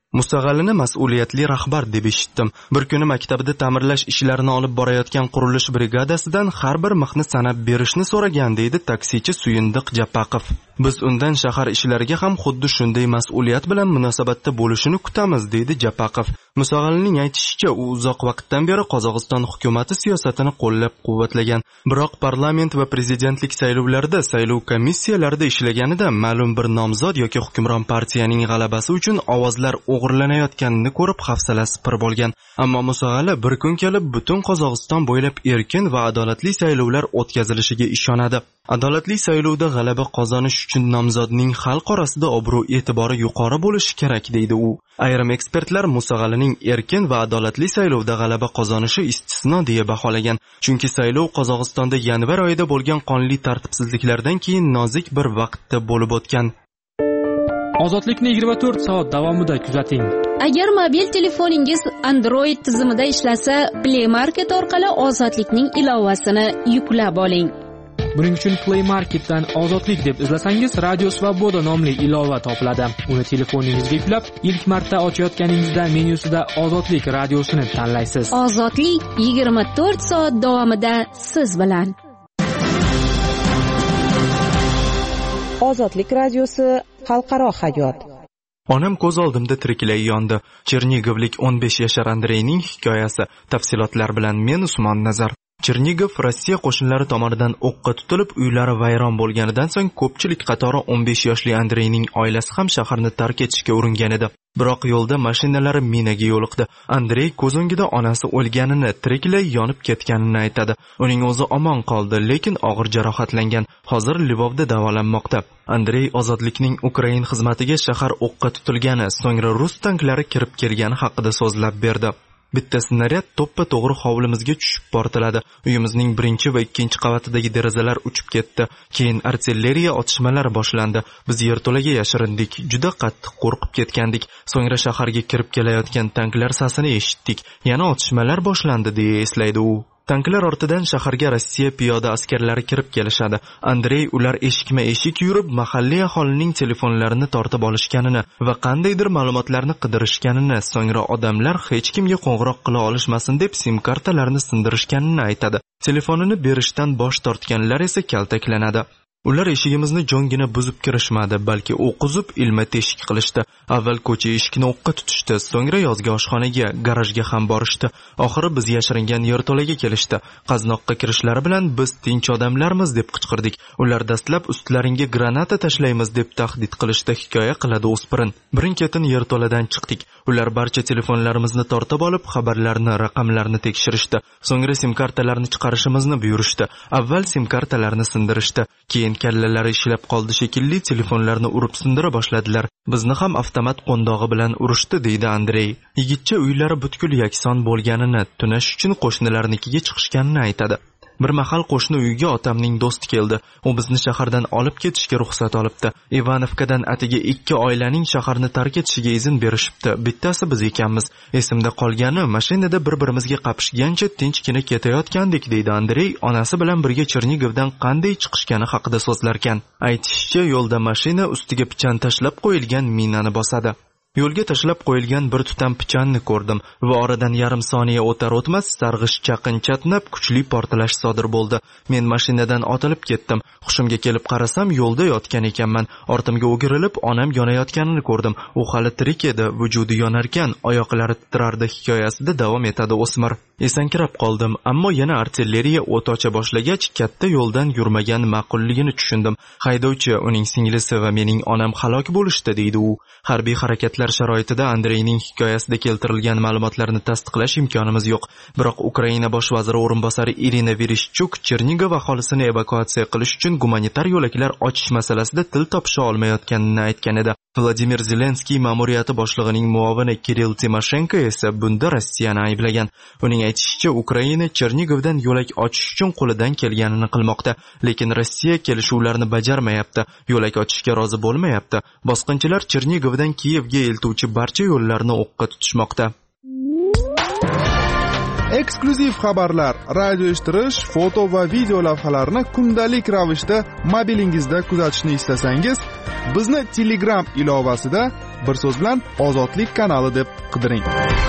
Musag'alini mas'uliyatli rahbar deb eshitdim. Bir kuni maktabida ta'mirlash ishlarini olib borayotgan qurilish brigadasidan har bir mixni sanab berishni so'ragan, deydi taksichi Suyindiq Japaqov. Biz undan shahar ishlariga ham xuddi shunday mas'uliyat bilan munosabatda bo'lishini kutamiz, deydi Japaqov. Musag'alining aytishicha, u uzoq vaqtdan beri Qozog'iston hukumati siyosatini qo'llab-quvvatlagan. Biroq parlament va prezidentlik saylovlarida saylov komissiyalarida ishlaganida ma'lum bir nomzod yoki hukmron partiyaning g'alabasi uchun ovozlar o'g'irlanayotganini ko'rib hafsalasi pir bo'lgan. Ammo Musag'ali bir kun kelib butun Qozog'iston bo'ylab erkin va adolatli saylovlar o'tkazilishiga ishonadi. Adolatli saylovda g'alaba qozonish uchun nomzodning xalq orasida obro' e'tibori yuqori bo'lishi kerak, deydi u. Ayrim ekspertlar Musag'alining erkin va adolatli saylovda g'alaba qozonishi istisno deya baholagan. Chunki saylov Qozog'istonda yanvar oyida bo'lgan qonli tartibsizliklardan keyin nozik bir vaqtda bo'lib o'tgan. Ozodlikni yigirma to'rt soat davomida kuzating. Agar mobil telefoningiz Android tizimida ishlasa, Play Market orqali Ozodlikning ilovasini yuklab oling. Buning uchun Play Marketdan Ozodlik deb izlasangiz, Radio Svoboda nomli ilova topiladi. Uni telefoningizga yuklab, ilk marta ochayotganingizda menyusida Ozodlik radiosini tanlaysiz. Ozodlik yigirma to'rt soat davomida siz bilan. Ozodlik radiosi xalqaro hayot. Onam ko'z oldimda tiriklay yondi. Chernigovlik o'n besh yashar Andreyning hikoyasi. Tafsilotlar bilan men Usmon Nazar. Chernigov Rossiya qo'shinlari tomonidan o'qqa tutilib, uylari vayron bo'lganidan so'ng ko'pchilik qatori o'n besh yoshli Andreyning oilasi ham shaharni tark etishga uringan edi. Biroq yo'lda mashinalari minaga yo'liqdi. Andrey ko'z o'ngida onasi o'lganini, tiriklay yonib ketganini aytadi. Uning o'zi omon qoldi, lekin og'ir jarohatlangan. Hozir Lvovda davolanmoqda. Andrey Ozodlikning Ukrain xizmatiga shahar o'qqa tutilgani, so'ngra rus tanklari kirib kelgani haqida so'zlab berdi. Bitta snaryad to'ppa to'g'ri hovlimizga tushib portladi. Uyimizning birinchi va ikkinchi qavatidagi derazalar uchib ketdi. Keyin artilleriya otishmalari boshlandi. Biz yerto'laga yashirindik. Juda qattiq qo'rqib ketgandik. So'ngra shaharga kirib kelayotgan tanklar sasini eshitdik. Yana otishmalar boshlandi, deya eslaydi u. Tanklar ortidan shaharga Rossiya piyoda askarlari kirib kelishadi. Andrey ular eshikma-eshik yurib, mahalliy aholining telefonlarini tortib olishganini va qandaydir ma'lumotlarni qidirishganini, so'ngra odamlar hech kimga qo'ng'iroq qila olishmasin deb sim kartalarni sindirishganini aytadi. Telefonini berishdan bosh tortganlar esa kaltaklanadi. Ular eshigimizni jo'ngina buzib kirishmadi, balki o'q uzib ilma teshik qilishdi. Avval ko'cha eshikni o'qqa tutishdi, so'ngra yozgi oshxonaga, garajga ham borishdi. Oxiri biz yashiringan yerto'laga kelishdi. Qaznoqqa kirishlari bilan biz tinch odamlarmiz deb qichqirdik. Ular dastlab ustlaringga granata tashlaymiz deb tahdid qilishdi, hikoya qiladi o'spirin. Birin-ketin yerto'ladan chiqdik. Ular barcha telefonlarimizni tortib olib, xabarlarni, raqamlarni tekshirishdi. So'ngra sim kartalarni chiqarishimizni buyurishdi. Avval sim kartalarni sindirishdi. Keyin kallalari ishlab qoldi shekilli, telefonlarni urib sindira boshladilar. Bizni ham avtomat qo'ndog'i bilan urishdi, deydi Andrey. Yigitcha uylari butkul yakson bo'lganini, tunash uchun qo'shnilarnikiga chiqishganini aytadi. Bir mahal qo'shni uyga otamning do'sti keldi. U bizni shahardan olib ketishga ruxsat olibdi. Ivanovkadan atigi ikki oilaning shaharni tark etishiga izn berishibdi. Bittasi biz ekanmiz. Esimda qolgani, mashinada bir-birimizga qapishgancha tinchgina ketayotgandik, deydi Andrey, onasi bilan birga Chernigovdan qanday chiqishgani haqida so'zlarkan. Aytishicha, yo'lda mashina ustiga pichan tashlab qo'yilgan minani bosadi. Yo'lga tashlab qo'yilgan bir tutam pichanni ko'rdim va oradan yarim soniya o'tar o'tmas sarg'ish chaqin chatnab kuchli portlash sodir bo'ldi. Men mashinadan otilib ketdim. Hushimga kelib qarasam, yo'lda yotgan ekanman. Ortimga o'girilib, onam yonayotganini ko'rdim. U hali tirik edi, vujudi yonarkan, oyoqlari titrardi, hikoyasida davom etadi o'smir. Esankirab qoldim, ammo yana artilleriya o't ocha boshlagach, katta yo'ldan yurmagan ma'qulligini tushundim. Haydovchi, uning singlisi va mening onam halok bo'lishdi, deydi u. Harbiy harakatlar sharoitida Andreyning hikoyasida keltirilgan ma'lumotlarni tasdiqlash imkonimiz yo'q. Biroq Ukraina bosh vaziri o'rinbosari Irina Vereshchuk Chernigov aholisini evakuatsiya qilish uchun gumanitar yo'laklar ochish masalasida til topisha olmayotganini aytgan edi. Vladimir Zelenskiy ma'muriyati boshlig'ining muovini Kirill Timoshenko esa bunda Rossiyani ayblagan. Uning aytishicha, Ukraina Chernigovdan yo'lak ochish uchun qo'lidan kelganini qilmoqda, lekin Rossiya kelishuvlarni bajarmayapti, yo'lak ochishga rozi bo'lmayapti. Bosqinchilar Chernigovdan Kiyevga eltuvchi barcha yo'llarni o'qqa tutishmoqda. Eksklyuziv xabarlar, radio eshittirish, foto va video lavhalarni kundalik ravishda mobilingizda kuzatishni istasangiz, bizni Telegram ilovasida Bir so'z bilan Ozodlik kanali deb qidiring.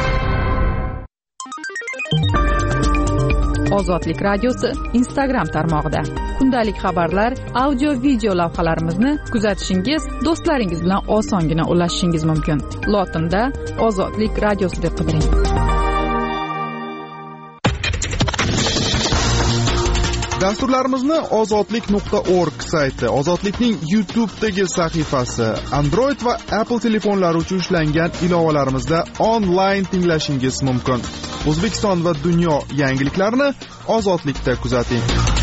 Ozodlik radiosi Instagram tarmog'ida kundalik xabarlar, audio video lavhalarimizni kuzatishingiz, do'stlaringiz bilan osongina ulashishingiz mumkin. Lotinda Ozodlik radiosi deb qidiring. Dasturlarimizni ozodlik nuqta org sayti, Ozodlikning YouTube'dagi sahifasi, Android va Apple telefonlari uchun ishlangan ilovalarimizda onlayn tinglashingiz mumkin. O'zbekiston va dunyo yangiliklarini Ozodlikda kuzating.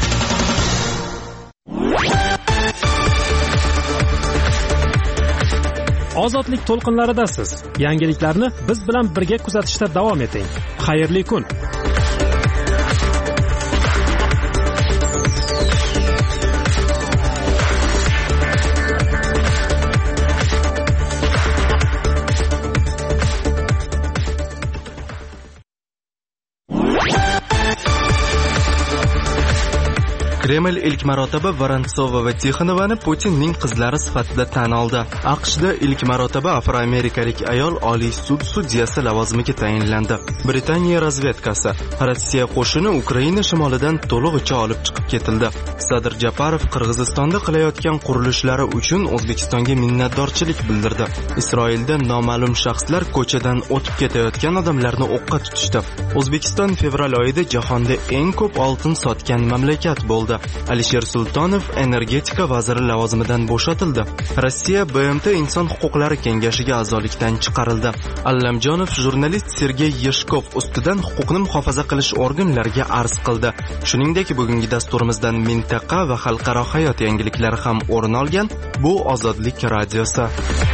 Ozodlik to'lqinlaridasiz. Yangiliklarni biz bilan birga kuzatishda davom eting. Xayrli kun. Kreml ilk marotaba Vorontsova va Tixonovani Putinning qizlari sifatida tan oldi. AQShda ilk marotaba afroamerikalik ayol Oliy sud sudyasi lavozimiga tayinlandi. Britaniya razvedkasi Rossiya qo'shini Ukraina shimolidan to'lig'icha olib chiqib ketildi. Sadir Japarov Qirg'izistonda qilayotgan qurilishlari uchun O'zbekistonga minnatdorchilik bildirdi. Isroilda noma'lum shaxslar ko'chadan o'tib ketayotgan odamlarni o'qqa tutishdi. O'zbekiston fevral oyida jahonda eng ko'p oltin sotgan mamlakat bo'ldi. Alisher Sultonov energetika vaziri lavozimidan bo'shatildi. Rossiya B M T Inson huquqlari kengashiga a'zolikdan chiqarildi. Allamjonov jurnalist Sergey Yeshkov ustidan huquqni muhofaza qilish organlariga arz qildi. Shuningdek, bugungi dasturimizdan mintaqa va xalqaro hayot yangiliklari ham o'rin olgan. Bu Ozodlik radiosi.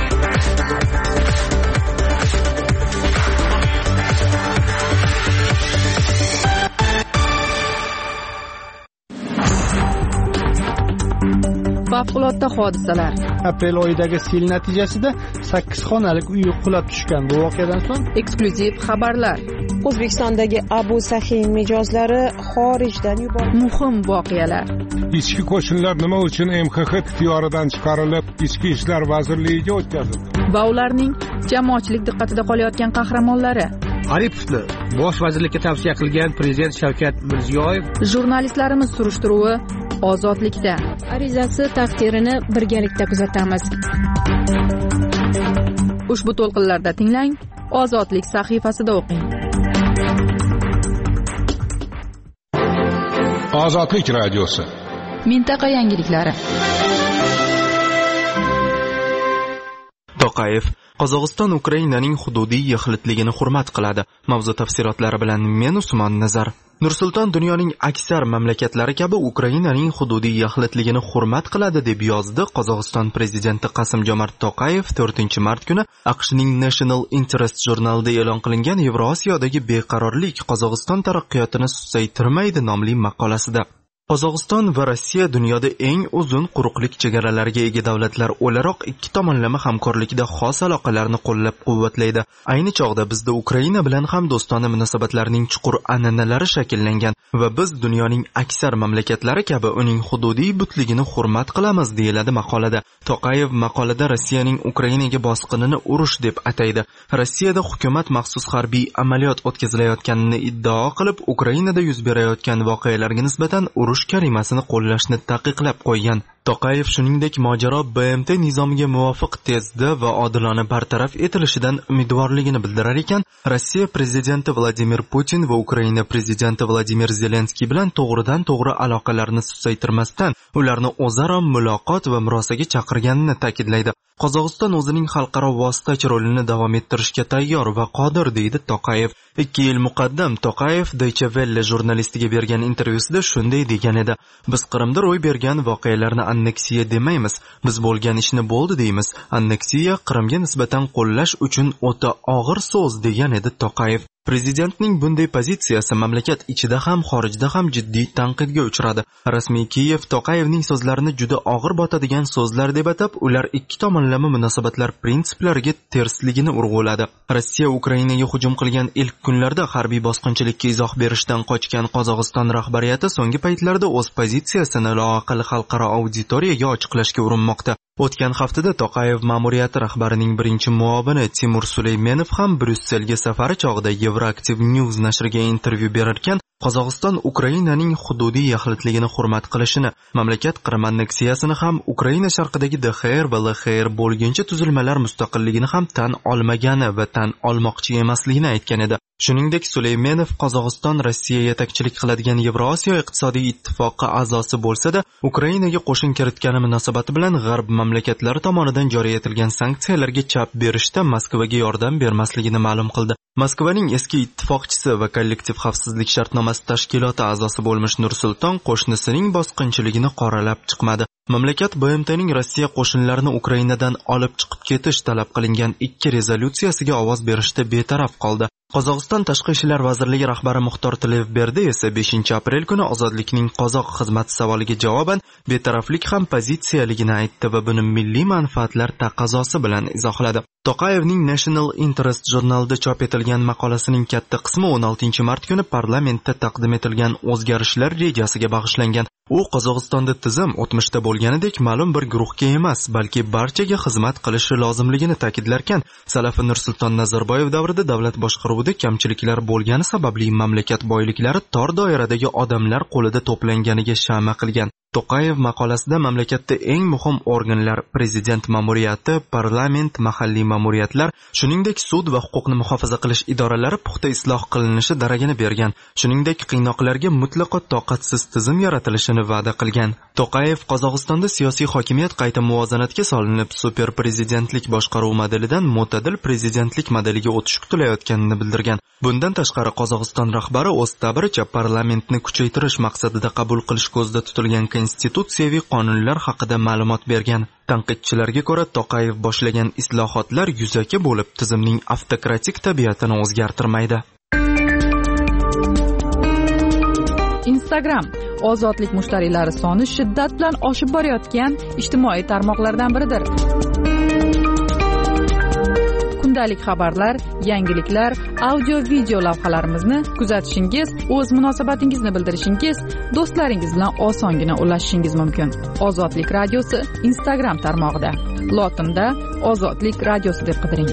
Favqulodda hodisalar. Aprel oyidagi sel natijasida sakkiz xonalik uy qulab tushgan. Bu voqeadan so'ng eksklyuziv xabarlar. O'zbekistondagi Abu Sahiy mijozlari xorijdan yuborildi. Muhim voqealar. Ichki qo'shinlar nima uchun M X X ixtiyoridan chiqarilib, Ichki ishlar vazirligiga o'tkazildi? Va ularning jamoatchilik diqqatida qolayotgan qahramonlari. Aripovni bosh vazirlikka tavsiya qilgan prezident Shavkat Mirziyoyev. Jurnalistlarimiz surishtiruvi Ozodlikda. Arizasi taqdirini birgalikda kuzatamiz. Ushbu to'lqinlarda tinglang, Ozodlik sahifasida o'qing. Ozodlik radiosi. Mintaqa yangiliklari. Toqayev Qozog'iston Ukrainaning hududiy yaxlitligini hurmat qiladi. Mavzu tafsilotlari bilan men Usmon Nazar. Nursulton dunyoning aksar mamlakatlari kabi Ukrainaning hududiy yaxlitligini hurmat qiladi deb yozdi Qozog'iston prezidenti Qasim-Jomart Toqayev to'rtinchi mart kuni AQShning National Interest jurnalida e'lon qilingan Yevrosiyodagi beqarorlik Qozog'iston taraqqiyotini susaytirmaydi nomli maqolasida. Qozog'iston va Rossiya dunyoda eng uzun quruqlik chegaralariga ega davlatlar o'laroq ikki tomonlama hamkorlikda xos aloqalarni qo'llab-quvvatlaydi. Ayni chog'da bizda Ukraina bilan ham do'stona munosabatlarning chuqur an'analari shakllangan va biz dunyoning aksar mamlakatlari kabi uning hududiy butligini hurmat qilamiz, deyiladi maqolada. Toqayev maqolada Rossiyaning Ukrainaga bosqinini urush deb ataydi. Rossiyada hukumat maxsus harbiy amaliyot o'tkazilayotganini iddao qilib, Ukrainada yuz berayotgan voqealarga nisbatan urush kalimasini qo'llashni taqiqlab qo'ygan. Toqayev shuningdek mojaro B M T nizomiga muvofiq tezda va odilona bartaraf etilishidan umidvorligini bildirar ekan, Rossiya prezidenti Vladimir Putin va Ukraina prezidenti Vladimir Zelenskiy bilan to'g'ridan to'g'ri aloqalarni susaytirmasdan ularni o'zaro muloqot va murosaga chaqirganini ta'kidlaydi. Qozog'iston o'zining xalqaro vositachi rolini davom ettirishga tayyor va qodir, deydi Toqayev. ikki yil muqaddam Toqayev Deutsche Welle jurnalistiga bergan intervyusida shunday degan edi: "Biz Qrimda ro'y bergan voqealarni anneksiya demaymiz. Biz bo'lgan ishni bo'ldi deymiz. Anneksiya Qrimga nisbatan qo'llash uchun o'ta og'ir so'z", degan edi Toqayev. Prezidentning bunday pozitsiyasi mamlakat ichida ham xorijda ham jiddiy tanqidga uchradi. Rasmiy Kiyev Toqayevning so'zlarini juda og'ir botadigan so'zlar deb atab, ular ikki tomonlama munosabatlar prinsiplariga tersligini urg'uladi. Rossiya Ukrainaga hujum qilgan ilk kunlarda harbiy bosqinchilikka izoh berishdan qochgan Qozog'iston rahbariyati so'nggi paytlarda o'z pozitsiyasini loaqal xalqaro auditoriyaga ochiqlashga urinmoqda. O'tgan haftada Toqayev ma'muriyati rahbarining birinchi muovini Timur Suleymenov ham Bryusselga safari chog'ida Euroactive News nashriga intervyu berarkan, Qozog'iston Ukrainaning hududiy yaxlitligini hurmat qilishini, mamlakat Qrim anneksiyasini ham Ukraina sharqidagi D X R va L X R bo'lgancha tuzilmalar mustaqilligini ham tan olmagani va tan olmoqchi emasligini aytgan edi. Shuningdek, Suleymenov Qozog'iston Rossiya yetakchilik qiladigan Yevrosiyo iqtisodiy ittifoqi a'zosi bo'lsa-da, Ukrainaga qo'shin kiritgani munosabati bilan G'arb mamlakatlari tomonidan joriy etilgan sanksiyalarga chap berishda Moskvaga yordam bermasligini ma'lum qildi. Moskvaning eski ittifoqchisi va kollektiv xavfsizlik shartnomasi tashkiloti a'zosi bo'lmish Nur-Sulton qo'shnisining bosqinchiligini qoralab chiqmadi. Mamlakat B M T'ning Rossiya qo'shinlarini Ukrainadan olib chiqib ketish talab qilingan ikki rezolyutsiyasiga ovoz berishda betaraf qoldi. Qozog'iston Tashqi ishlar vazirligi rahbari Muxtor Tilevberdi esa beshinchi aprel kuni ozodlikning qozoq xizmati savoliga javoban betaraflik ham pozitsiyaligini aytdi va buni milliy manfaatlar taqozosi bilan izohladi. Toqayevning National Interest jurnalida chop etilgan maqolasining katta qismi o'n oltinchi mart kuni parlamentda taqdim etilgan o'zgarishlar rejasiga bag'ishlangan. U Qozog'istonda tizim o'tmishda bo'lganidek ma'lum bir guruhga emas, balki barchaga xizmat qilishi lozimligini ta'kidlarkan, Salafi Nursulton Nazarboyev davrida davlat boshqaruvida kamchiliklar bo'lgani sababli mamlakat boyliklari tor doiradagi odamlar qo'lida to'planganiga shama qilgan. Toqayev maqolasida mamlakatda eng muhim organlar prezident ma'muriyati, parlament, mahalliy ma'muriyatlar, shuningdek sud va huquqni muhofaza qilish idoralari puxta isloh qilinishi daragini bergan. Shuningdek, qiynoqlarga mutlaqo toqatsiz tizim yaratilishini va'da qilgan. Toqayev Qozog'istonda siyosiy hokimiyat qayta muvozanatga solinib, super prezidentlik boshqaruv modelidan mo'tadil prezidentlik modeliga o'tish kutilayotganini bildirgan. Bundan tashqari Qozog'iston rahbari o'z ta'biricha parlamentni kuchaytirish maqsadida qabul qilish ko'zda tutilgan konstitutsiyaviy qonunlar haqida ma'lumot bergan. Tanqidchilarga ko'ra, Toqayev boshlagan islohotlar yuzaki bo'lib, tizimning avtokratik tabiatini o'zgartirmaydi. Instagram ozodlik mushtariylari soni shiddat bilan oshib borayotgan ijtimoiy tarmoqlardan biridir. Kundalik xabarlar, yangiliklar, audio-video lavhalarimizni kuzatishingiz, o'z munosabatingizni bildirishingiz, do'stlaringiz bilan osongina ulashishingiz mumkin. Ozodlik radiosi Instagram tarmog'ida. Lotinda Ozodlik radiosi deb qidiring.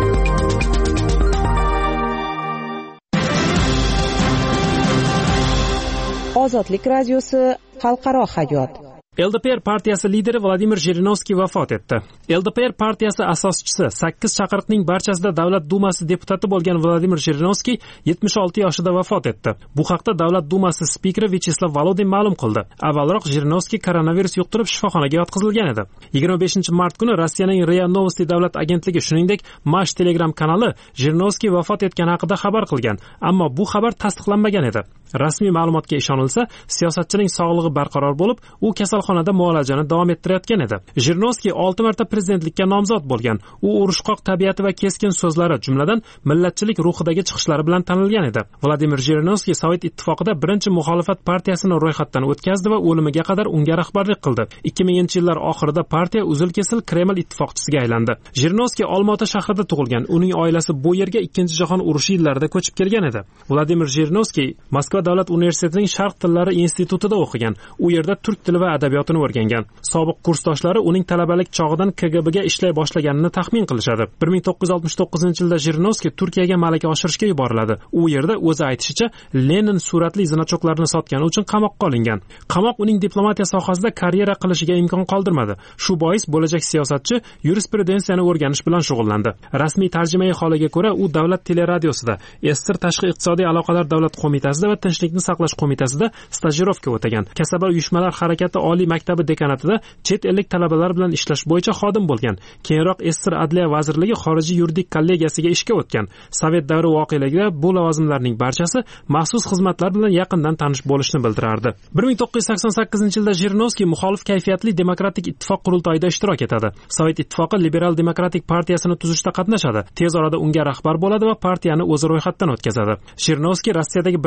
Ozodlik radiosi xalqaro hayot. L D P R partiyasi lideri Vladimir Zhirinovskiy vafot etdi. L D P R partiyasi asoschisi, sakkiz chaqiriqning barchasida Davlat Dumasi deputati bo'lgan Vladimir Zhirinovskiy yetmish olti yoshida vafot etdi. Bu haqda Davlat Dumasi spikeri Vyacheslav Volodin ma'lum qildi. Avvalroq Zhirinovskiy koronavirus yuqtirib shifoxonaga yotqizilgan edi. yigirma beshinchi mart kuni Rossiyaning R I A Novosti davlat agentligi, shuningdek, Mash Telegram kanali Zhirinovskiy vafot etgani haqida xabar qilgan, ammo bu xabar tasdiqlanmagan edi. Rasmiy ma'lumotga ishonilsa, siyosatchining sog'lig'i barqaror bo'lib, u kasalxonada muolajani davom ettirayotgan edi. Zhirinovskiy olti marta prezidentlikka nomzod bo'lgan. U urushqoq tabiati va keskin so'zlari, jumladan millatchilik ruhidagi chiqishlari bilan tanilgan edi. Vladimir Zhirinovskiy Sovet ittifoqida birinchi muxolifat partiyasini ro'yxatdan o'tkazdi va o'limiga qadar unga rahbarlik qildi. ikki minginchi yillar oxirida partiya uzil-kesil Kreml ittifoqchisiga aylandi. Zhirinovskiy Olmaota shahrida tug'ilgan. Uning oilasi bu yerga ikkinchi jahon urushi yillarida ko'chib kelgan edi. Vladimir Zhirinovskiy Moskva davlat universitetining sharq tillari institutida o'qigan. U yerda turk tili va adabiyotini o'rgangan. Sobiq kursdoshlari uning talabalik chog'idan K G B ga ishlay boshlaganini taxmin qilishadi. bir ming to'qqiz yuz oltmish to'qqizinchi yilda Zhirinovskiy Turkiyaga malaka oshirishga yuboriladi. U yerda o'zi aytishicha Lenin suratli zinachoklarini sotgani uchun qamoqqa olingan. Qamoq uning diplomatiya sohasida karyera qilishiga imkon qoldirmadi. Shu bois bo'lajak siyosatchi yurisprudensiyani o'rganish bilan shug'ullandi. Rasmiy tarjimai holiga ko'ra, u davlat teleradiosida, S S R Tashqi iqtisodiy aloqalar davlat qo'mitasida va Tinchlikni saqlash qo'mitasida stajirovka o'tagan. Kasaba uyushmalar harakati oliy maktabi dekanatida chet ellik talabalar bilan ishlash bo'yicha xodim bo'lgan. Keyinroq S S R Adliya vazirligi xorijiy yuridik kollegiyasiga ishga o'tgan. Sovet davri voqealarida bu lavozimlarning barchasi maxsus xizmatlar bilan yaqindan tanish bo'lishni bildirardi. bir ming to'qqiz yuz sakson sakkizinchi yilda Zhirinovskiy muxolif kayfiyatli demokratik ittifoq qurultoyida ishtirok etadi. Sovet ittifoqi liberal demokratik partiyasini tuzishda qatnashadi. Tez orada unga rahbar bo'ladi va partiyani o'zi ro'yxatdan o'tkazadi. Zhirinovskiy Rossiyadagi birinchi prezident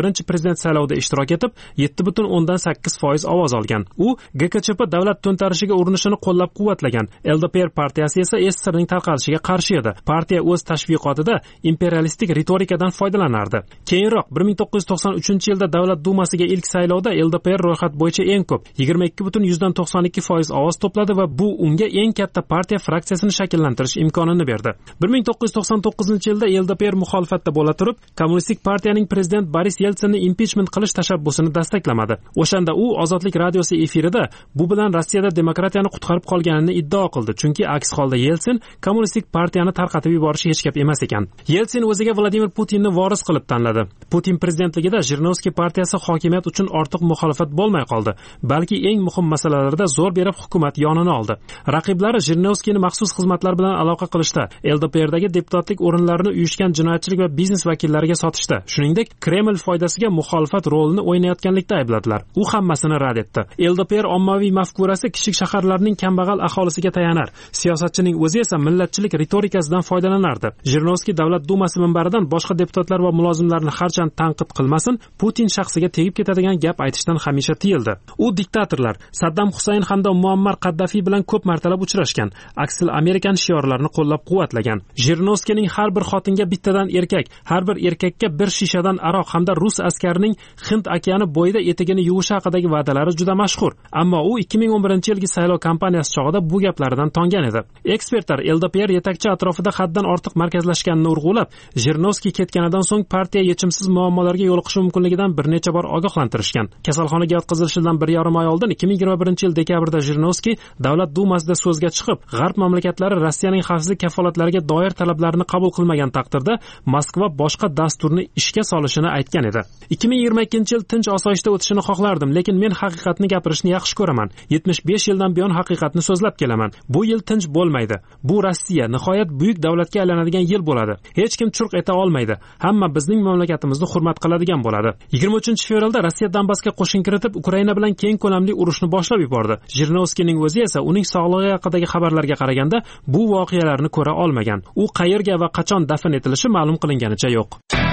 prezident saylovida ishtirok etib yetti butun o'ndan sakkiz foiz ovoz olgan. U G K Ch P davlat to'ntarishiga urinishini qo'llab-quvvatlagan. L D P R partiyasi esa Sssrning tarqalishiga qarshi edi. Partiya o'z tashviqotida imperialistik ritorikadan foydalanardi. Keyinroq bir ming to'qqiz yuz to'qson uchinchi yilda davlat dumasiga ilk saylovda L D P R ro'yxat bo'yicha eng ko'p yigirma ikki butun yuzdan to'qson ikki foiz ovoz to'pladi va bu unga eng katta partiya fraksiyasini shakllantirish imkonini berdi. bir ming to'qqiz yuz to'qson to'qqizinchi yilda L D P R muxolifatda bo'la turib, Kommunistik partiyaning prezident Boris Yeltsinni impichment qilish tashabbusini dastaklamadi. O'shanda u Ozodlik radiosi efirida bu bilan Rossiyada demokratiyani qutqarib qolganini iddao qildi, chunki aks holda Yeltsin Kommunistik partiyani tarqatib yuborishi hech gap emas ekan. Yeltsin o'ziga Vladimir Putinni voris qilib tanladi. Putin prezidentligida Zhirinovskiy partiyasi hokimiyat uchun ortiq muxolifat bo'lmay qoldi, balki eng muhim masalalarda zo'r berib hukumat yonini oldi. Raqiblari Zhirinovskiyni maxsus xizmatlar bilan aloqa qilishda, L D P Rdagi deputatlik o'rinlarini uyushgan jinoyatchilik va biznes vakillariga sotishda, shuningdek Kreml foydasiga muxolifat rolini o'ynayotganlikda aybladilar. U hammasini rad etdi. L D P R ommaviy mafkurasi kichik shaharlarning kambag'al aholisiga tayanar. Siyosatchining o'zi esa millatchilik ritorikasidan foydalanardi. Zhirinovskiy davlat dumasi minbaridan boshqa deputatlar va mulozimlarni harchand tanqid qilmasin, Putin shaxsiga tegib ketadigan gap aytishdan hamisha tiyildi. U diktatorlar Saddam Husayn hamda Muammar Qaddafiy bilan ko'p martalab uchrashgan, aksil Amerikan shiorlarini qo'llab-quvvatlagan. Zhirinovskiyning har bir xotinga bittadan erkak, har bir erkakka bir shishadan aroq hamda rus askarining Hind okeani bo'yida etigini yuvishi haqidagi va'dalari juda mashhur. Ammo u ikki ming o'n birinchi yilgi saylov kampaniyasi chog'ida bu gaplaridan tongan edi. Ekspertlar L D P R yetakchi atrofida haddan ortiq markazlashganini urg'ulab, Zhirinovskiy ketganidan so'ng partiya yechimsiz muammolarga yo'liqishi mumkinligidan bir necha bor ogohlantirishgan. Kasalxonaga yotqizilishidan bir yarim oy oldin ikki ming yigirma birinchi yil dekabrda Zhirinovskiy davlat dumasida so'zga chiqib, G'arb mamlakatlari Rossiyaning xavfsizlik kafolatlariga doir talablarini qabul qilmagan taqdirda Moskva boshqa dasturni ishga solishini aytgan edi. ikki ming yigirma ikkinchi yil tinch osoyishta o'tishini xohlardim, lekin men haqiqatni gapirishni yaxshi ko'raman. yetmish besh yildan buyon haqiqatni so'zlab kelaman. Bu yil tinch bo'lmaydi. Bu Rossiya nihoyat buyuk davlatga aylanadigan yil bo'ladi. Hech kim churq eta olmaydi. Hamma bizning mamlakatimizni hurmat qiladigan bo'ladi. yigirma uchinchi fevralda Rossiya Donbassga qo'shin kiritib, Ukraina bilan keng ko'lamli urushni boshlab yubordi. Zhirinovskiyning o'zi esa uning sog'lig'i haqidagi xabarlarga qaraganda bu voqealarni ko'ra olmagan. U qayerga va qachon dafn etilishi ma'lum qilinganicha yo'q.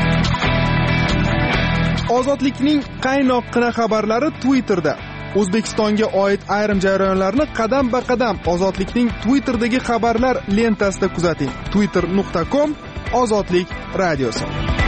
Ozodlikning qaynoqqina xabarlari Twitterda. O'zbekistonga oid ayrim jarayonlarni qadam-ba-qadam Ozodlikning Twitterdagi xabarlar lentasida kuzating. twitter nuqta com Ozodlik radiosi.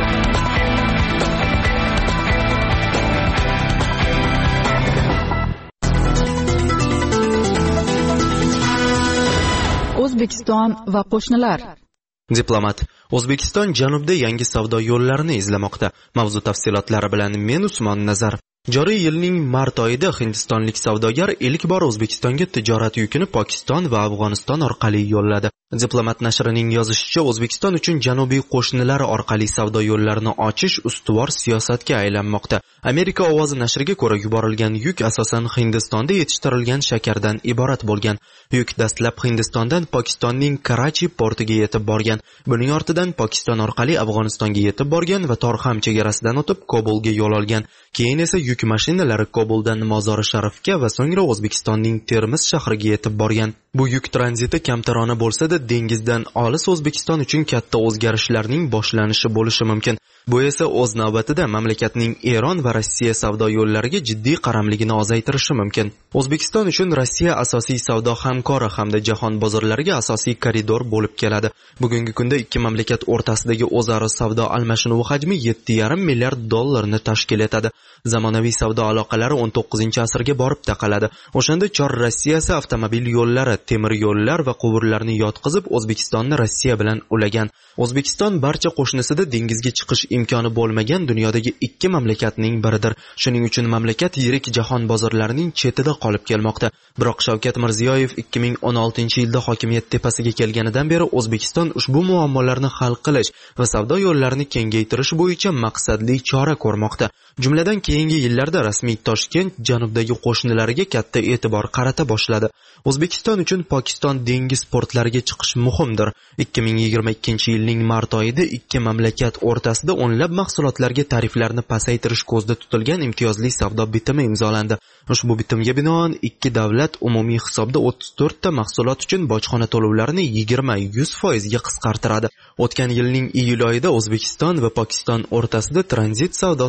O'zbekiston va qo'shnilar. Diplomat: O'zbekiston janubda yangi savdo yo'llarini izlamoqda. Mavzu tafsilotlari bilan men Usmon Nazarov. Joriy yilning mart oyida hindistonlik savdogar ilk bor O'zbekistonga tijorat yukini Pokiston va Afg'oniston orqali yo'lladi. Diplomat nashrining yozishicha, O'zbekiston uchun janubiy qo'shnilar orqali savdo yo'llarini ochish ustuvor siyosatga aylanmoqda. Amerika ovozi nashriga ko'ra, yuborilgan yuk asosan Hindistonda yetishtirilgan shakardan iborat bo'lgan. Yuk dastlab Hindistondan Pokistonning Karachi portiga yetib borgan. Buning ortidan Pokiston orqali Afg'onistonga yetib borgan va Torxam chegarasidan o'tib Kobulga yo'l olgan. Keyin esa yuk mashinalari Kobuldan Mozori Sharifga va so'ngra O'zbekistonning Termiz shahriga yetib borgan. Bu yuk tranziti kamtarona bo'lsa-da, dengizdan olis O'zbekiston uchun katta o'zgarishlarning boshlanishi bo'lishi mumkin. Bu esa o'z navbatida mamlakatning Eron va Rossiya savdo yo'llariga jiddiy qaramligini ozaytirishi mumkin. O'zbekiston uchun Rossiya asosiy savdo hamkori hamda jahon bozorlariga asosiy koridor bo'lib keladi. Bugungi kunda ikki mamlakat o'rtasidagi o'zaro savdo almashinuvi hajmi yetti yarim milliard dollarni tashkil etadi. Zamonaviy savdo aloqalari o'n to'qqizinchi asrga borib taqaladi. O'shanda Chor Rossiyasi avtomobil yo'llari, temir yo'llar va quvurlarni yotqizib O'zbekistonni Rossiya bilan ulagan. O'zbekiston barcha qo'shnisida dengizga chiqish imkoni bo'lmagan dunyodagi ikki mamlakatning biridir. Shuning uchun mamlakat yirik jahon bozorlarining chetida qolib kelmoqda. Biroq Shavkat Mirziyoyev ikki ming o'n oltinchi yilda hokimiyat tepasiga kelganidan beri O'zbekiston ushbu muammolarni hal qilish va savdo yo'llarini kengaytirish bo'yicha maqsadli chora ko'rmoqda. Jumladan keyingi yillarda rasmiy Toshkent janubdagi qo'shnilariga katta e'tibor qarata boshladi. O'zbekiston uchun Pokiston dengiz portlariga chiqish muhimdir. ikki ming yigirma ikkinchi yilning mart oyida ikki mamlakat o'rtasida o'nlab mahsulotlarga tariflarni pasaytirish ko'zda tutilgan imtiyozli savdo bitimi imzolandi. Ushbu bitimga binoan ikki davlat umumiy hisobda o'ttiz to'rtta mahsulot uchun bojxona to'lovlarini yigirma yuz foiz ga qisqartiradi. O'tgan yilning iyul oyida O'zbekiston va Pokiston o'rtasida tranzit savdosi to'g'risida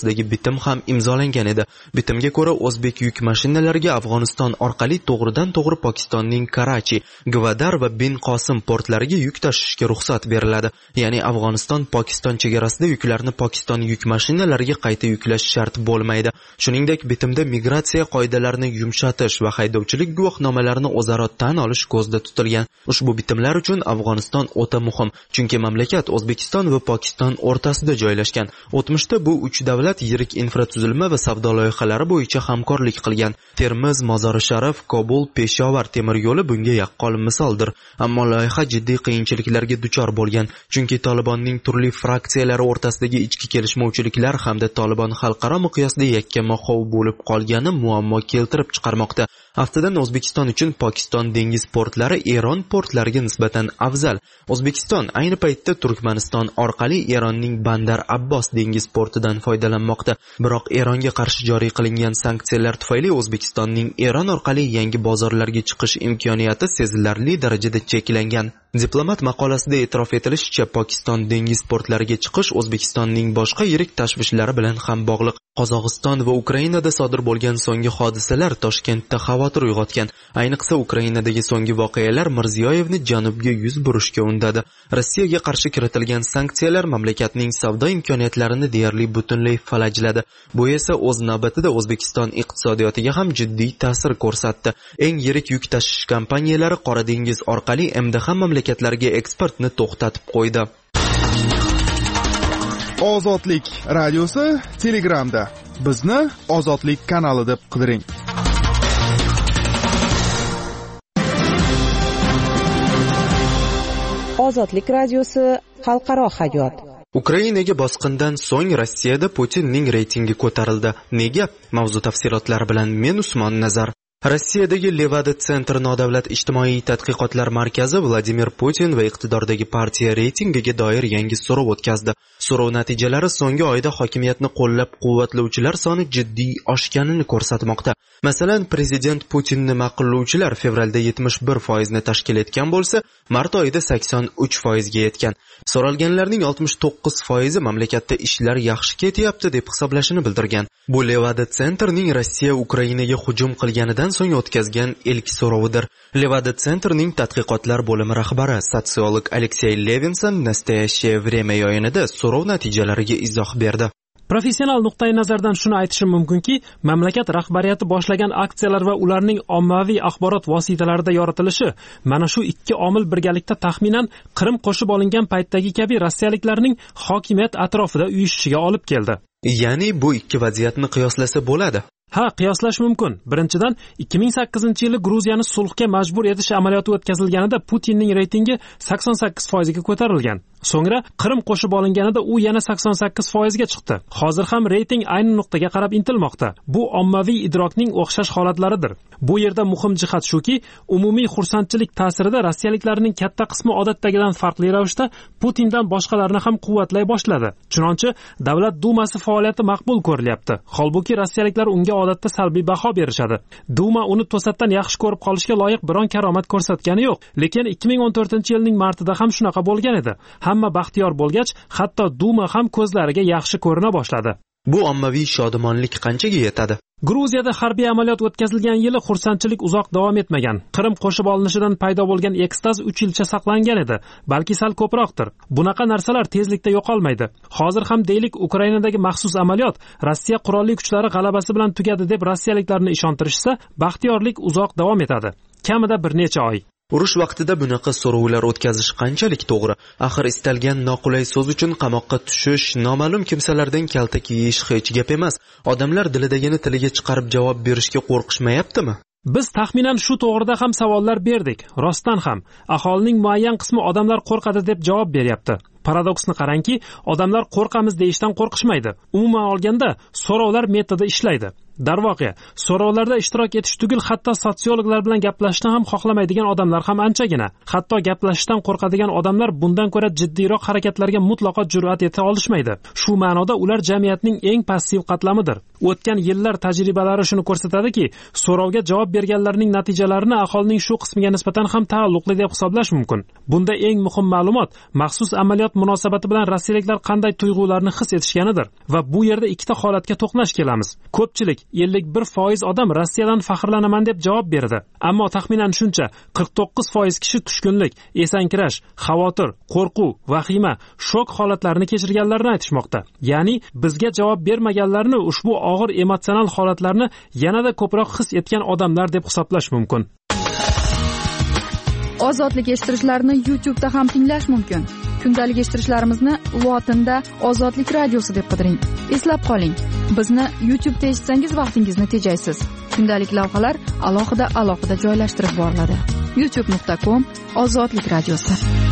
to'g'risidagi bitim ham imzolangan edi. Bitimga ko'ra o'zbek yuk mashinalariga Afg'oniston orqali to'g'ridan to'g'ri Pokistonning Karachi, Gvadar va Bin Qosim portlariga yuk tashishga ruxsat beriladi. Ya'ni Afg'oniston Pokiston chegarasida yuklarni Pokiston yuk mashinalariga qayta yuklash shart bo'lmaydi. Shuningdek, bitimda migratsiya qoidalarini yumshatish va haydovchilik guvohnomalarini o'zaro tan olish ko'zda tutilgan. Ushbu bitimlar uchun Afg'oniston o'ta muhim, chunki mamlakat O'zbekiston va Pokiston o'rtasida joylashgan. O'tmishda bu uch davlat yirik infratuzilma va savdo loyihalari bo'yicha hamkorlik qilgan. Termiz, Mozori Sharif, Kobul, Peshovar temir yo'li bunga yaqqol misoldir. Ammo loyiha jiddiy qiyinchiliklarga duchor bo'lgan, chunki Tolibonning turli fraksiyalari o'rtasidagi ichki kelishmovchiliklar hamda Tolibon xalqaro miqyosda yakkama-hov bo'lib qolgani muammo keltirib chiqarmoqda. Aftidan O'zbekiston uchun Pokiston dengiz portlari Eron portlariga nisbatan afzal. O'zbekiston ayni paytda Turkmaniston orqali Eronning Bandar Abbos dengiz portidan foydalanmoqda. Biroq Eronga qarshi joriy qilingan sanksiyalar tufayli O'zbekistonning Eron orqali yangi bozorlarga chiqish imkoniyati sezilarli darajada cheklangan. Diplomat maqolasida e'tirof etilishicha, Pokiston dengiz portlariga chiqish O'zbekistonning boshqa yirik tashvishlari bilan ham bog'liq. Qozog'iston va Ukrainada sodir bo'lgan so'nggi hodisalar Toshkentda xavotir uyg'otgan. Ayniqsa Ukrainadagi so'nggi voqealar Mirziyoyevni janubga yuz burishga undadi. Rossiyaga qarshi kiritilgan sanksiyalar mamlakatning savdo imkoniyatlarini deyarli butunlay falajladi. Bu esa o'z navbatida O'zbekiston iqtisodiyotiga ham jiddiy ta'sir ko'rsatdi. Eng yirik yuk tashish kompaniyalari Qora dengiz orqali M D H mamlakatlariga eksportni to'xtatib qo'ydi. Ozodlik radiosi Telegramda. Bizni Ozodlik kanali deb qidiring. Ozodlik radiosi xalqaro hayot. Ukrainaga bosqindan so'ng Rossiyada Putinning reytingi ko'tarildi. Nega? Mavzu tafsilotlari bilan men Usmon Nazar. Rossiyadagi Levada Center nodavlat ijtimoiy tadqiqotlar markazi Vladimir Putin va iqtidordagi partiya reytingiga doir yangi so'rov o'tkazdi. So'rov natijalari so'nggi oyda hokimiyatni qo'llab-quvvatlovchilar soni jiddiy oshganini ko'rsatmoqda. Masalan, prezident Putinni ma'qullovchilar fevralda yetmish bir foiz ni tashkil etgan bo'lsa, mart oyida sakson uch foiz ga yetgan. So'ralganlarning oltmish to'qqiz foizi mamlakatda ishlar yaxshi ketyapti deb hisoblashini bildirgan. Bu Levada Centerning Rossiya Ukrainaga hujum qilganidan so'ng o'tkazgan ilk so'rovidir. Levada Centerning tadqiqotlar bo'limi rahbari, sotsiolog Aleksey Levinson Nastoящее время yo'yinida so'rov natijalariga izoh berdi. Professional nuqtai nazardan shuni aytishim mumkinki, mamlakat rahbariyati boshlagan aksiyalar va ularning ommaviy axborot vositalarida yoritilishi mana shu ikki omil birgalikda taxminan Qrim qo'shib olingan paytdagi kabi rossiyaliklarning hokimiyat atrofida uyushishiga olib keldi. Ya'ni bu ikki vaziyatni qiyoslasa bo'ladi. Ha, qiyoslash mumkin. Birinchidan, ikki ming sakkizinchi yili Gruziyani sulhga majbur etish amaliyoti o'tkazilganida Putinning reytingi sakson sakkiz foiz ga ko'tarilgan. So'ngra Qrim qo'shib olinganida u yana sakson sakkiz foiz ga chiqdi. Hozir ham reyting ayni nuqtaga qarab intilmoqda. Bu ommaviy idrokning o'xshash holatlaridir. Bu yerda muhim jihat shuki, umumiy xursandchilik ta'sirida rossiyaliklarning katta qismi odatdagidan farqli ravishda Putindan boshqalarni ham quvvatlay boshladi. Chunonchi Davlat dumasi faoliyati maqbul ko'rilyapti. Holbuki rossiyaliklar unga odatda salbiy baho berishadi. Duma uni to'satdan yaxshi ko'rib qolishga loyiq biron karomat ko'rsatgani yo'q. Lekin ikki ming o'n to'rtinchi yilning martida ham shunaqa bo'lgan edi. Hamma baxtiyor bo'lgach, hatto Duma ham ko'zlariga yaxshi ko'rina boshladi. Bu ommaviy shodamonlik qanchaga yetadi? Gruziyada harbiy amaliyot o'tkazilgan yili xursandchilik uzoq davom etmagan. Qrim qo'shib olinishidan paydo bo'lgan ekstaz uch yilcha saqlangan edi, balki sal ko'proqdir. Bunaqa narsalar tezlikda yo'qolmaydi. Hozir ham deylik, Ukrainadagi maxsus amaliyot Rossiya qurolli kuchlari g'alabasi bilan tugadi deb rossiyaliklarni ishontirishsa, baxtiyorlik uzoq davom etadi. Kamida bir necha oy. Urush vaqtida bunaqa so'rovlar o'tkazish qanchalik to'g'ri? Axir istalgan noqulay so'z uchun qamoqqa tushish, noma'lum kimsalardan kaltak yeyish hech gap emas. Odamlar dilidagini tiliga chiqarib javob berishga qo'rqishmayaptimi? Biz taxminan shu to'g'rida ham savollar berdik. Rostdan ham aholining muayyan qismi odamlar qo'rqadi deb javob beryapti. Paradoksni qarangki, odamlar qo'rqamiz deyishdan qo'rqishmaydi. Umuman olganda, so'rovlar metodi ishlaydi. darvoqe so'rovlarda ishtirok etish tugul hatto sotsiologlar bilan gaplashishni ham xohlamaydigan odamlar ham anchagina. Hatto gaplashishdan qo'rqadigan odamlar bundan ko'ra jiddiyroq harakatlarga mutlaqo jur'at eta olishmaydi. Shu ma'noda ular jamiyatning eng passiv qatlamidir. O'tgan yillar tajribalari shuni ko'rsatadiki, so'rovga javob berganlarning natijalarini aholining shu qismiga nisbatan ham taalluqli deb hisoblash mumkin. Bunda eng muhim ma'lumot maxsus amaliyot munosabati bilan rossiyaliklar qanday tuyg'ularni his etishganidir va bu yerda ikkita holatga to'qnash kelamiz. Ko'pchilik ellik bir foiz odam Rossiyadan faxrlanaman deb javob berdi. Ammo taxminan shuncha qirq to'qqiz foiz kishi tushkunlik, esankirash, xavotir, qo'rquv, vahima, shok holatlarini kechirganlarini aytishmoqda. Ya'ni bizga javob bermaganlarni ushbu og'ir emotsional holatlarni yanada ko'proq his etgan odamlar deb hisoblash mumkin. Ozodlik eshittirishlarni YouTube da ham tinglash mumkin. Kundalik eshittirishlarimizni lotinda Ozodlik radiosi deb qidiring. Eslab qoling, bizni YouTube da eshitsangiz vaqtingizni tejaysiz. Kundalik lavhalar alohida alohida joylashtirib boriladi. youtube nuqta com Ozodlik radiosi.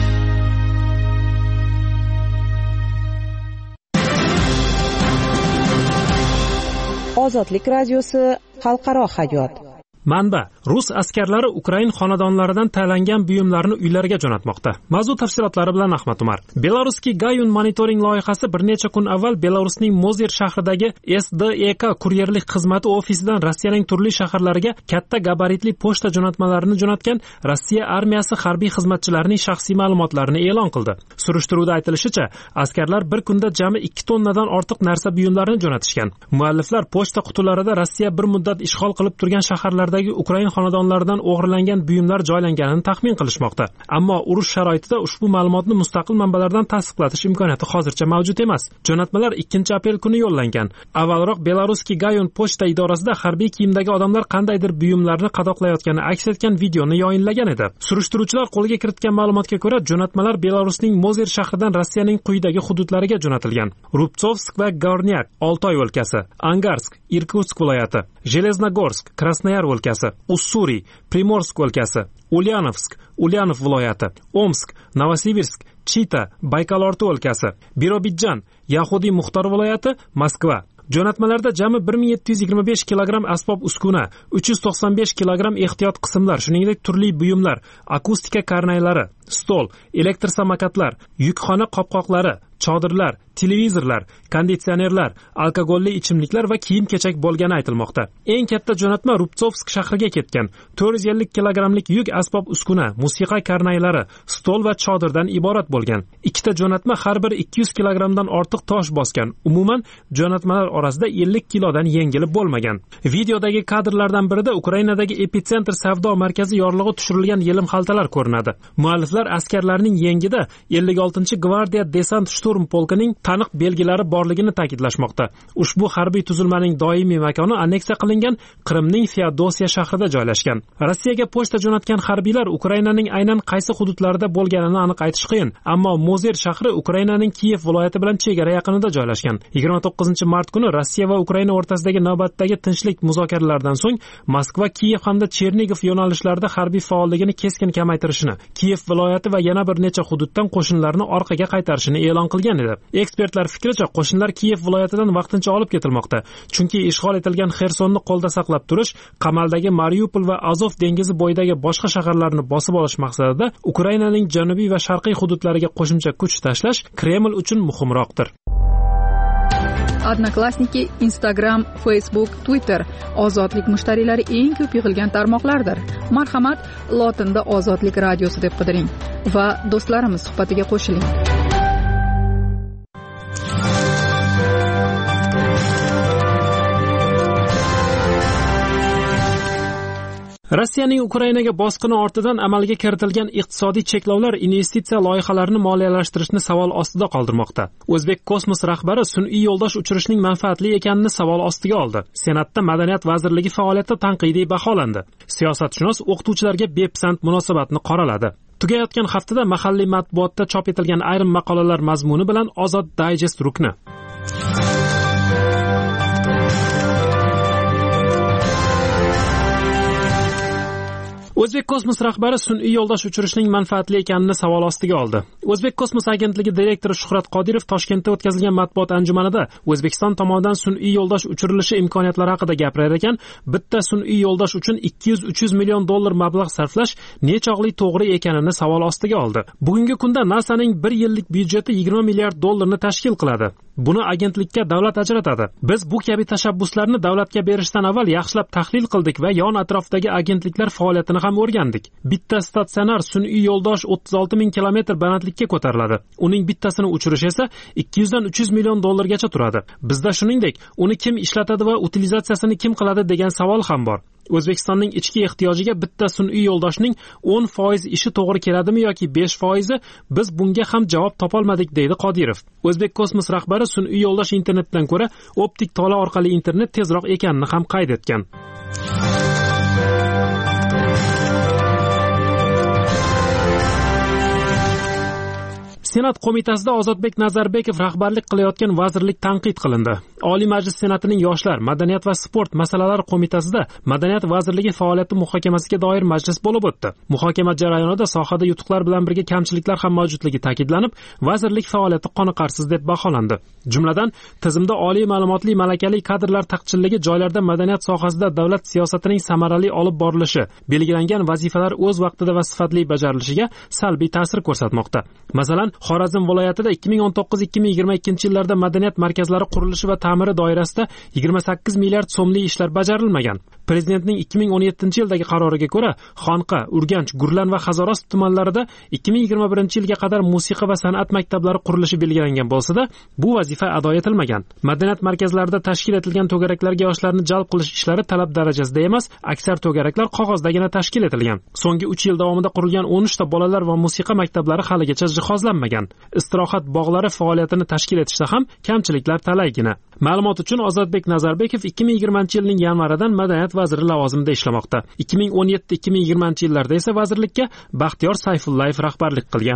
Ozodlik radiosi xalqaro hayot. Manba: Rus askarlari Ukrain xonadonlaridan tanlangan buyumlarni uylariga jo'natmoqda. Mavzu tafsilotlari bilan Ahmad Umar. Belarusning Gayun monitoring loyihasi bir necha kun avval Belarusning Mozir shahridagi S D E K kuryerlik xizmati ofisidan Rossiyaning turli shaharlariga katta gabaritli pochta jo'natmalarini jo'natgan Rossiya armiyasi harbiy xizmatchilarining shaxsiy ma'lumotlarini e'lon qildi. Surishtiruvda aytilishicha, askarlar bir kunda jami ikki tonnadan ortiq narsa buyumlarini jo'natishgan. Mualliflar pochta qutilarida Rossiya bir muddat ishg'ol qilib turgan shaharlar Ukrain xonadonlaridan o'g'irlangan buyumlar joylanganini taxmin qilishmoqda. Ammo urush sharoitida ushbu ma'lumotni mustaqil manbalardan tasdiqlatish imkoniyati hozircha mavjud emas. Jo'natmalar ikkinchi aprel kuni yo'llangan. Avvalroq Belarusning Gayun pochta idorasida harbiy kiyimdagi odamlar qandaydir buyumlarni qadoqlayotgani aks etgan videoni yoyinlagan edi. Surishtiruvchilar qo'lga kiritgan ma'lumotga ko'ra, jo'natmalar Belarusning Mozir shahridan Rossiyaning quyidagi hududlariga jo'natilgan: Rubtsovsk va Gornyak, Oltoy o'lkasi, Angarsk, Irkutsk viloyati, Железногорск, Krasnoyar o'lkasi, Ussuriy, Primorsk o'lkasi, Ulyanovsk, Ulyanov viloyati, Omsk, Novosibirsk, Chita, Baykalorti o'lkasi, Birobidjan, Yahudiy Muxtor viloyati, Moskva. Jo'natmalarda jami bir ming yetti yuz yigirma besh kilogramm asbob uskuna, uch yuz to'qson besh kilogramm ehtiyot qismlar, shuningdek turli buyumlar, akustika karnaylari, stol, elektr samokatlar, yukxona qopqoqlari, chodirlar, televizorlar, konditsionerlar, alkogolli ichimliklar va kiyim-kechak bo'lgani aytilmoqda. Eng katta jo'natma Rubtsovsk shahriga ketgan. to'rt yuz ellik kilogrammlik yuk asbob uskuna, musiqa karnaylari, stol va chodirdan iborat bo'lgan. Ikkita jo'natma har bir ikki yuz kilogrammdan ortiq tosh bosgan. Umuman jo'natmalar orasida ellik kilodan yengili bo'lmagan. Videodagi kadrlardan birida Ukrainadagi epitsentr savdo markazi yorlig'i tushirilgan yelim xaltalar ko'rinadi. Mualliflar askarlarning yengida ellik oltinchi gvardiya desant shturm polkining taniq belgilari borligini ta'kidlashmoqda. Ushbu harbiy tuzilmaning doimiy makoni anneksiya qilingan Qrimning Feodosiya shahrida joylashgan. Rossiyaga pochta jo'natgan harbiylar Ukrainaning aynan qaysi hududlarida bo'lganini aniq aytish qiyin, ammo Mozir shahri Ukrainaning Kiyev viloyati bilan chegara yaqinida joylashgan. yigirma to'qqizinchi mart kuni Rossiya va Ukraina o'rtasidagi navbatdagi tinchlik muzokaralaridan so'ng Moskva, Kiyev hamda Chernigov yo'nalishlarida harbiy faolligini keskin kamaytirishini, Kiyev viloyati va yana bir necha hududdan qo'shinlarni orqaga qaytarishini e'lon qilgan edi. Ekspertlar fikricha, qo'shinlar Kiyev viloyatidan vaqtincha olib ketilmoqda, chunki ishg'ol etilgan Xersonni qo'lda saqlab turish, qamaldagi Mariupol va Azov dengizi bo'yidagi boshqa shaharlarni bosib olish maqsadida Ukrainaning janubiy va sharqiy hududlariga qo'shimcha kuch tashlash Kreml uchun muhimroqdir. Odnoklassniki, Instagram, Facebook, Twitter ozodlik mushtariylari eng ko'p yig'ilgan tarmoqlardir. Marhamat, lotinda Ozodlik radiosi deb qidiring va do'stlarimiz suhbatiga qo'shiling. Rossiyaning Ukrainaga bosqini ortidan amalga kiritilgan iqtisodiy cheklovlar investitsiya loyihalarini moliyalashtirishni savol ostida qoldirmoqda. O'zbek kosmos rahbari sun'iy yo'ldosh uchirishning manfaatli ekanini savol ostiga oldi. Senatda Madaniyat vazirligi faoliyati tanqidiy baholandi. Siyosatshunos o'qituvchilarga bepisand munosabatni qoraladi. Tugayotgan haftada mahalliy matbuotda chop etilgan ayrim maqolalar mazmuni bilan Ozod Digest rukni. O'zbek kosmos rahbari sun'iy yo'ldosh uchirishning manfaatli ekanini savol ostiga oldi. O'zbek kosmos agentligi direktori Shuhrat Qodirov Toshkentda o'tkazilgan matbuot anjumanida O'zbekiston tomonidan sun'iy yo'ldosh uchirilishi imkoniyatlari haqida gapirar ekan, bitta sun'iy yo'ldosh uchun ikki yuz uch yuz million dollar mablag' sarflash nechog'li to'g'ri ekanini savol ostiga oldi. Bugungi kunda NASAning bir yillik byudjeti yigirma milliard dollarni tashkil qiladi. Buni agentlikka davlat ajratadi. Biz bu kabi tashabbuslarni davlatga berishdan avval yaxshilab tahlil qildik va yon atrofdagi agentliklar faoliyatini ham o'rgandik. Bitta statsionar sun'iy yo'ldosh o'ttiz olti ming kilometr balandlikka ko'tariladi. Uning bittasini uchirish esa ikki yuz dan uch yuz million dollargacha turadi. Bizda shuningdek, uni kim ishlatadi va utilizatsiyasini kim qiladi degan savol ham bor. O'zbekistonning ichki ehtiyojiga bitta sun'iy yo'ldoshning o'n foiz ishi to'g'ri keladimi yoki besh foizi, biz bunga ham javob topolmadik, deydi Qodirov. O'zbek kosmos rahbari sun'iy yo'ldosh internetdan ko'ra optik tola orqali internet tezroq ekanini ham qayd etgan. Senat qo'mitasida Ozodbek Nazarbekov rahbarlik qilayotgan vazirlik tanqid qilindi. Oliy Majlis Senatining Yoshlar, madaniyat va sport masalalari qo'mitasida Madaniyat vazirligi faoliyati muhokamasiga doir majlis bo'lib o'tdi. Muhokama jarayonida sohada yutuqlar bilan birga kamchiliklar ham mavjudligi ta'kidlanib, vazirlik faoliyati qoniqarsiz deb baholandi. Jumladan, tizimda oliy ma'lumotli malakali kadrlar taqchilligi, joylarda madaniyat sohasida davlat siyosatining samarali olib borilishi, belgilangan vazifalar o'z vaqtida va sifatli bajarilishiga salbiy ta'sir ko'rsatmoqda. Masalan, Xorazm viloyatida ikki ming o'n to'qqiz ikki ming yigirma ikkinchi yillarda madaniyat markazlari qurilishi va ta'miri doirasida yigirma sakkiz milliard so'mlik ishlar bajarilmagan. Prezidentning ikki ming o'n yettinchi yildagi qaroriga ko'ra, Xonqa, Urganch, Gurlan va Hazorast tumanlarida ikki ming yigirma birinchi yilga qadar musiqa va san'at maktablari qurilishi belgilangan bo'lsa-da, bu vazifa ado etilmagan. Madaniyat markazlarida tashkil etilgan to'garaklarga yoshlarni jalb qilish ishlari talab darajasida emas, aksar to'garaklar qog'ozdagina tashkil etilgan. So'nggi uch yil davomida qurilgan o'n uch ta bolalar va musiqa maktablari haligacha jihozlanmagan. Istirohat bog'lari faoliyatini tashkil etishda ham kamchiliklar talaygina. Ma'lumot uchun, Ozodbek Nazarbekov ikki ming yigirmanchi yilning yanvaridan madaniyat vaziri lavozimida ishlamoqda. ikki ming o'n yetti ikki ming yigirmanchi yillarda esa vazirlikka Baxtiyor Sayfullayev rahbarlik qilgan.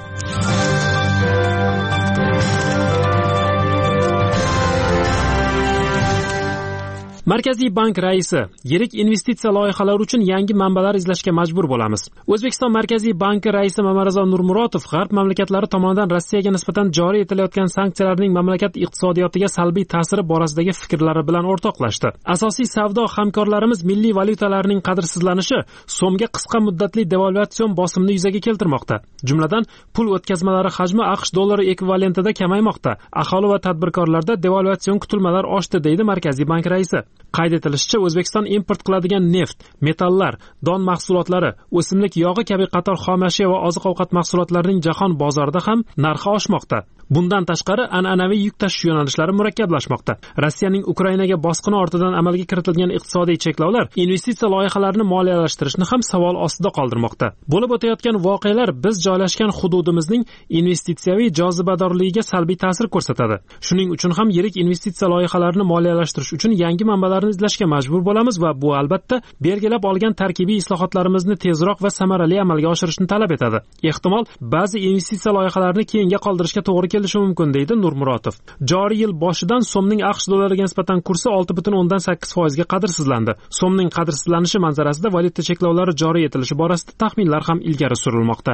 Markaziy bank raisi: yirik investitsiya loyihalari uchun yangi manbalar izlashga majbur bo'lamiz. O'zbekiston Markaziy banki raisi Mamarizo Nurmuratov g'arb mamlakatlari tomonidan Rossiyaga nisbatan joriy etilayotgan sanksiyalarning mamlakat iqtisodiyotiga salbiy ta'siri borasidagi fikrlari bilan o'rtoqlashdi. Asosiy savdo hamkorlarimiz milliy valyutalarining qadrsizlanishi so'mga qisqa muddatli devalvatsiyon bosimini yuzaga keltirmoqda. Jumladan, pul o'tkazmalari hajmi AQSh dollari ekvivalentida kamaymoqda. Aholi va tadbirkorlarda devalvatsion kutilmalar oshdi, deydi Markaziy bank raisi. Qayd etilishicha, O'zbekiston import qiladigan neft, metallar, don mahsulotlari, o'simlik yog'i kabi qator xom ashyo va oziq-ovqat mahsulotlarining jahon bozorida ham narxi oshmoqda. Bundan tashqari, an'anaviy yuk tashish yo'nalishlari murakkablashmoqda. Rossiyaning Ukrainaga bosqini ortidan amalga kiritilgan iqtisodiy cheklovlar investitsiya loyihalarini moliyalashtirishni ham savol ostida qoldirmoqda. Bo'lib o'tayotgan voqealar biz joylashgan hududimizning investitsiyaviy jozibadorligiga salbiy ta'sir ko'rsatadi. Shuning uchun ham yirik investitsiya loyihalarini moliyalashtirish uchun yangi manbalarni izlashga majbur bo'lamiz va bu albatta belgilab olgan tarkibiy islohotlarimizni tezroq va samarali amalga oshirishni talab etadi. Ehtimol, ba'zi investitsiya loyihalarini keyinga qoldirishga to'g'ri kelishi mumkin, deydi Nurmuratov. Joriy yil boshidan so'mning AQSh dollariga nisbatan kursi olti butun o'ndan sakkiz foiz ga qadrsizlandi. So'mning qadrsizlanishi manzarasida valyuta cheklovlari joriy etilishi borasida taxminlar ham ilgari surilmoqda.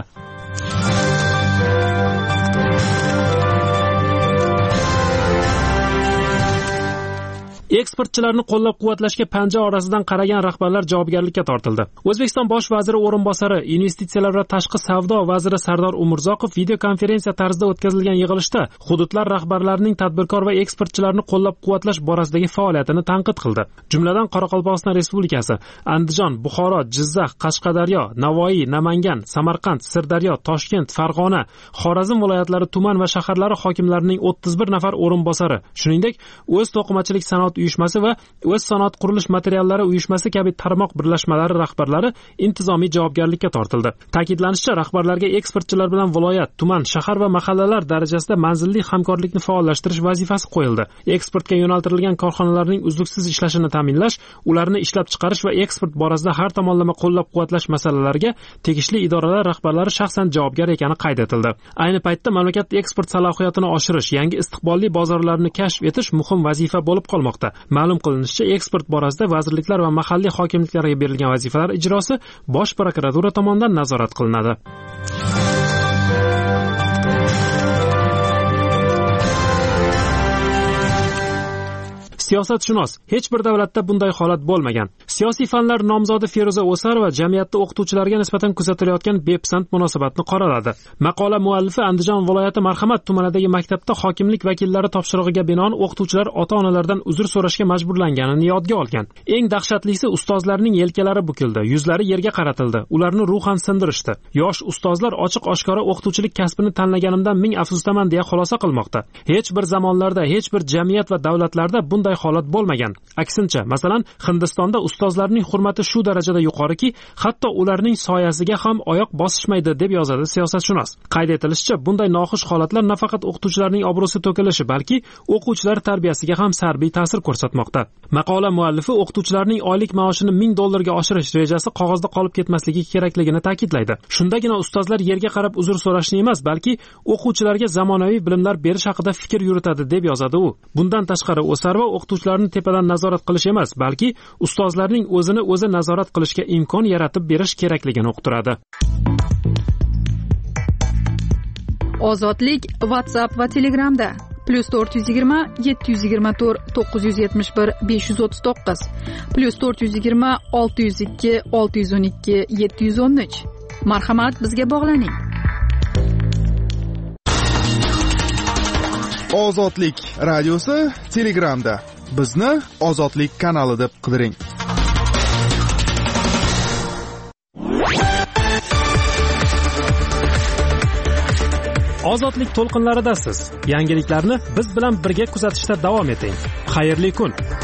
Eksportchilarni qo'llab-quvvatlashga panja orasidan qaragan rahbarlar javobgarlikka tortildi. O'zbekiston bosh vaziri o'rinbosari, investitsiyalar va tashqi savdo vaziri Sardor Umurzoqov video konferensiya tarzida o'tkazilgan yig'ilishda hududlar rahbarlarining tadbirkor va eksportchilarni qo'llab-quvvatlash borasidagi faoliyatini tanqid qildi. Jumladan, Qoraqalpog'iston Respublikasi, Andijon, Buxoro, Jizzax, Qashqadaryo, Navoiy, Namangan, Samarqand, Sirdaryo, Toshkent, Farg'ona, Xorazm viloyatlari tuman va shaharlari hokimlarining o'ttiz bir nafar o'rinbosari, shuningdek, o'z to'qimachilik sanoat uyushmasi va o'z sanoat qurilish materiallari uyushmasi kabi tarmoq birlashmalari rahbarlari intizomiy javobgarlikka tortildi. Ta'kidlanishicha, rahbarlarga eksportchilar bilan viloyat, tuman, shahar va mahallalar darajasida manzilli hamkorlikni faollashtirish vazifasi qo'yildi. Eksportga yo'naltirilgan korxonalarning uzluksiz ishlashini ta'minlash, ularni ishlab chiqarish va eksport borasida har tomonlama qo'llab-quvvatlash masalalariga tegishli idoralar rahbarlari shaxsan javobgar ekani qayd etildi. Ayni paytda mamlakat eksport salohiyatini oshirish, yangi istiqbolli bozorlarni kashf etish muhim vazifa bo'lib qolmoqda. ketilmoqda. Ma'lum qilinishicha, eksport borasida vazirliklar va mahalliy hokimliklarga berilgan vazifalar ijrosi Bosh prokuratura tomonidan nazorat qilinadi. Siyosatshunos: hech bir davlatda bunday holat bo'lmagan. Siyosiy fanlar nomzodi Feruza O'sarova jamiyatda o'qituvchilarga nisbatan kuzatilayotgan bepisand munosabatni qoraladi. Maqola muallifi Andijon viloyati Marhamat tumanidagi maktabda hokimlik vakillari topshirig'iga binoan o'qituvchilar ota-onalardan uzr so'rashga majburlanganini yodga olgan. Eng dahshatlisi, ustozlarning yelkalari bukildi, yuzlari yerga qaratildi, ularni ruhan sindirishdi. Yosh ustozlar ochiq-oshkora o'qituvchilik kasbini tanlaganimdan ming afsusdaman deya xulosa qilmoqda. Hech bir zamonlarda, hech bir jamiyat va davlatlarda bunday holat bo'lmagan. Aksincha, masalan, Hindistonda ustozlarning hurmati shu darajada yuqoriki, hatto ularning soyasiga ham oyoq bosishmaydi, deb yozadi siyosatshunos. Qayd etilishicha, bunday noxush holatlar nafaqat o'qituvchilarning obro'si to'kilishi, balki o'quvchilar tarbiyasiga ham salbiy ta'sir ko'rsatmoqda. Maqola muallifi o'qituvchilarning oylik maoshini ming dollarga oshirish rejasi qog'ozda qolib ketmasligi kerakligini ta'kidlaydi. Shundagina ustozlar yerga qarab uzr so'rashni emas, balki o'quvchilarga zamonaviy bilimlar berish haqida fikr yuritadi, deb yozadi u. Bundan tashqari, O'sarova o'qituvchilarni tepadan nazorat qilish emas, balki ustozlarning o'zini o'zi nazorat qilishga imkon yaratib berish kerakligini uqtiradi. Ozodlik WhatsApp va Telegramda plus to'rt yuz yigirma yetti yuz yigirma to'rt to'qqiz yuz yetmish bir besh yuz o'ttiz to'qqiz plus to'rt yuz yigirma olti yuz ikki olti yuz o'n ikki yetti yuz o'n uch. Marhamat, bizga bog'laning. Ozodlik radiosi Telegramda. Bizni Ozodlik kanali deb qidiring. Ozodlik to'lqinlaridasiz. Yangiliklarni biz bilan birga kuzatishda davom eting. Xayrli kun.